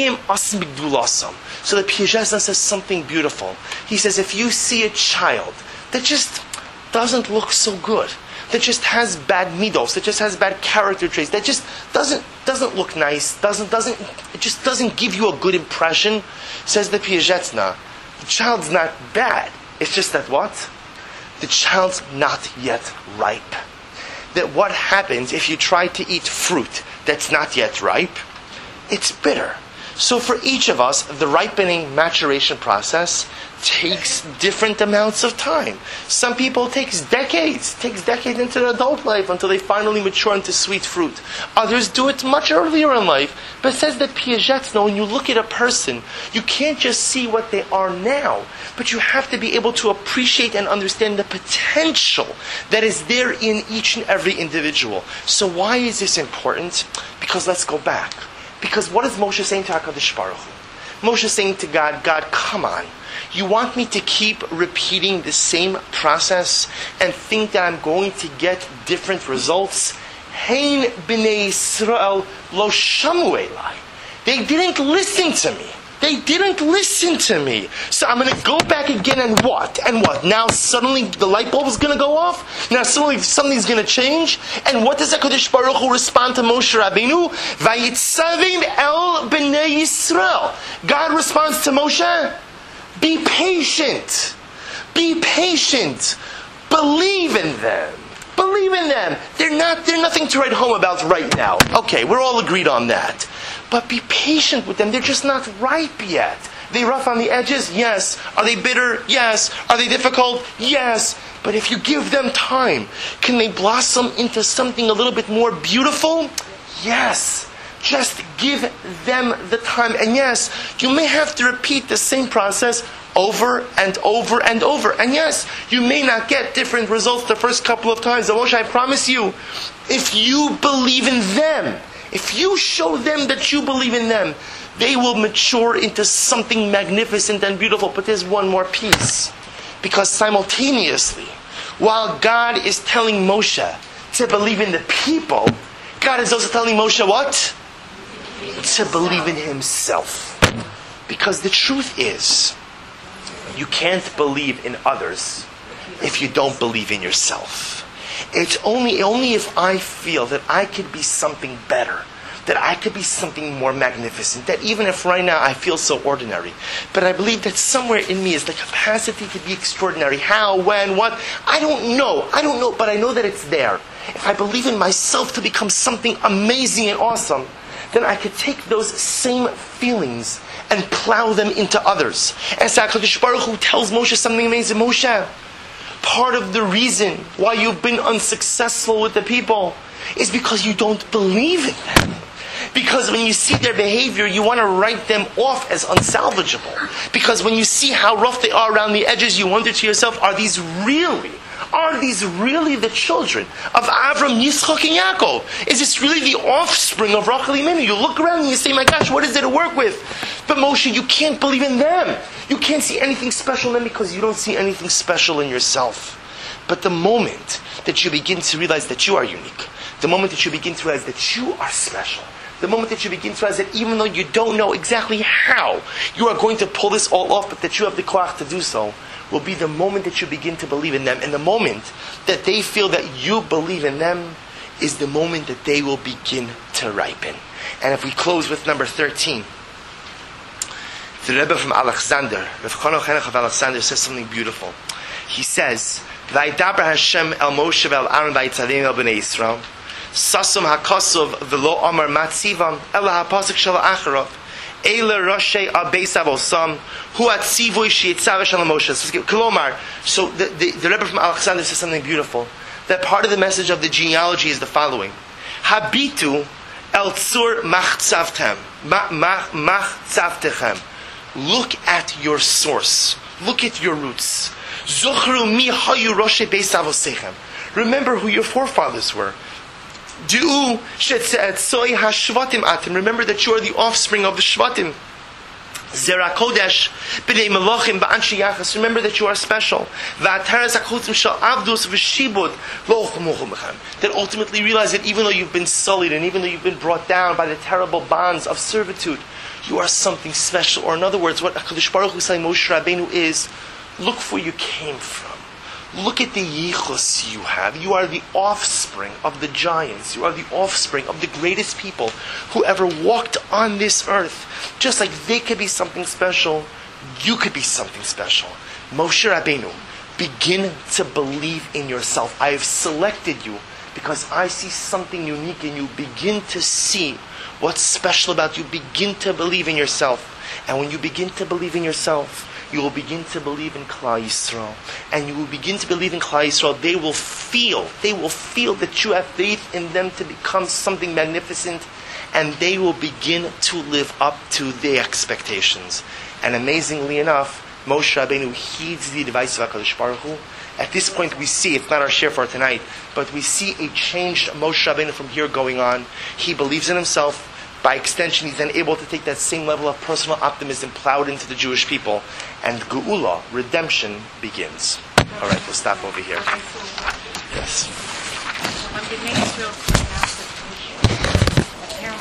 the Piazetzna says something beautiful. He says, if you see a child that just doesn't look so good, that just has bad midos, that just has bad character traits, that just doesn't doesn't look nice, doesn't doesn't it just doesn't give you a good impression, says the Piazetzna, the child's not bad. It's just that what? The child's not yet ripe. That what happens if you try to eat fruit that's not yet ripe? It's bitter. So for each of us, the ripening maturation process takes different amounts of time. Some people it takes decades, it takes decades into their adult life until they finally mature into sweet fruit. Others do it much earlier in life. But it says that Piazetzna, when you look at a person, you can't just see what they are now, but you have to be able to appreciate and understand the potential that is there in each and every individual. So why is this important? Because let's go back. Because what is Moshe saying to HaKadosh Baruch Hu? Moshe is saying to God, God, come on. You want me to keep repeating the same process and think that I'm going to get different results? Hein b'nei Yisrael lo shamu elai. They didn't listen to me. They didn't listen to me. So I'm going to go back again and what? And what? Now suddenly the light bulb is going to go off? Now suddenly something's going to change? And what does HaKadosh Baruch Hu respond to Moshe Rabbeinu? Vayitzavim el b'nei Yisrael. God responds to Moshe, be patient. Be patient. Believe in them. Believe in them. They're not, they're nothing to write home about right now. Okay, we're all agreed on that. But be patient with them. They're just not ripe yet. They rough on the edges? Yes. Are they bitter? Yes. Are they difficult? Yes. But if you give them time, can they blossom into something a little bit more beautiful? Yes. Just give them the time. And yes, you may have to repeat the same process over and over and over. And yes, you may not get different results the first couple of times. Moshe, I promise you, if you believe in them, if you show them that you believe in them, they will mature into something magnificent and beautiful. But there's one more piece. Because simultaneously While God is telling Moshe to believe in the people, God is also telling Moshe what? To believe in himself. Because the truth is, you can't believe in others if you don't believe in yourself. It's only, only if I feel that I could be something better, that I could be something more magnificent, that even if right now I feel so ordinary, but I believe that somewhere in me is the capacity to be extraordinary. How, when, what? I don't know. I don't know, but I know that it's there. If I believe in myself to become something amazing and awesome, then I could take those same feelings and plow them into others. And so HaKadosh Baruch Hu tells Moshe something amazing. Moshe, part of the reason why you've been unsuccessful with the people is because you don't believe in them. Because when you see their behavior, you want to write them off as unsalvageable. Because when you see how rough they are around the edges, you wonder to yourself, are these really, are these really the children of Avram, Yitzchak, and Yaakov? Is this really the offspring of Rachel Imenu? You look around and you say, my gosh, what is there to work with? But Moshe, you can't believe in them. You can't see anything special in them because you don't see anything special in yourself. But the moment that you begin to realize that you are unique, the moment that you begin to realize that you are special, the moment that you begin to realize that even though you don't know exactly how you are going to pull this all off, but that you have the koach to do so, will be the moment that you begin to believe in them. And the moment that they feel that you believe in them is the moment that they will begin to ripen. And if we close with number thirteen, the Rebbe from Alexander, Rav Chanoch Henoch of Alexander, says something beautiful. He says, V'aydaber Hashem el Moshe ve'el Aaron v'ayitzadim el b'nei Yisrael Sasum hakosov v'lo amar matzivam ela hapasuk shel acharov Eila Roshei Abeis Avosam Hu Atzivoy Sheitzav Shalom Moshe. Kolomar. So the, the, the Rebbe from Alexander says something beautiful. That part of the message of the genealogy is the following: Habitu El Tzur Machtzavtem Machtzavtechem. Look at your source. Look at your roots. Zochru mi hayu Roshei Beis Avosechem. Remember who your forefathers were. Remember that you are the offspring of the Shvatim. Zera Kodesh, B'nei Melachim, B'anshi Yachas. Remember that you are special. That ultimately realize that even though you've been sullied and even though you've been brought down by the terrible bonds of servitude, you are something special. Or in other words, what HaKadosh Baruch Hu is telling Moshe Rabbeinu is, look where you came from. Look at the yichus you have. You are the offspring of the giants. You are the offspring of the greatest people who ever walked on this earth. Just like they could be something special, you could be something special. Moshe Rabbeinu, begin to believe in yourself. I have selected you because I see something unique in you. Begin to see what's special about you. Begin to believe in yourself. And when you begin to believe in yourself, you will begin to believe in Klal Yisrael. And you will begin to believe in Klal Yisrael. They will feel, they will feel that you have faith in them to become something magnificent. And they will begin to live up to their expectations. And amazingly enough, Moshe Rabbeinu heeds the advice of HaKadosh Baruch Hu. At this point we see, it's not our share for tonight, but we see a changed Moshe Rabbeinu from here going on. He believes in himself. By extension, he's then able to take that same level of personal optimism, plow it into the Jewish people, and Geula, redemption, begins. All right, we'll stop over here. Yes.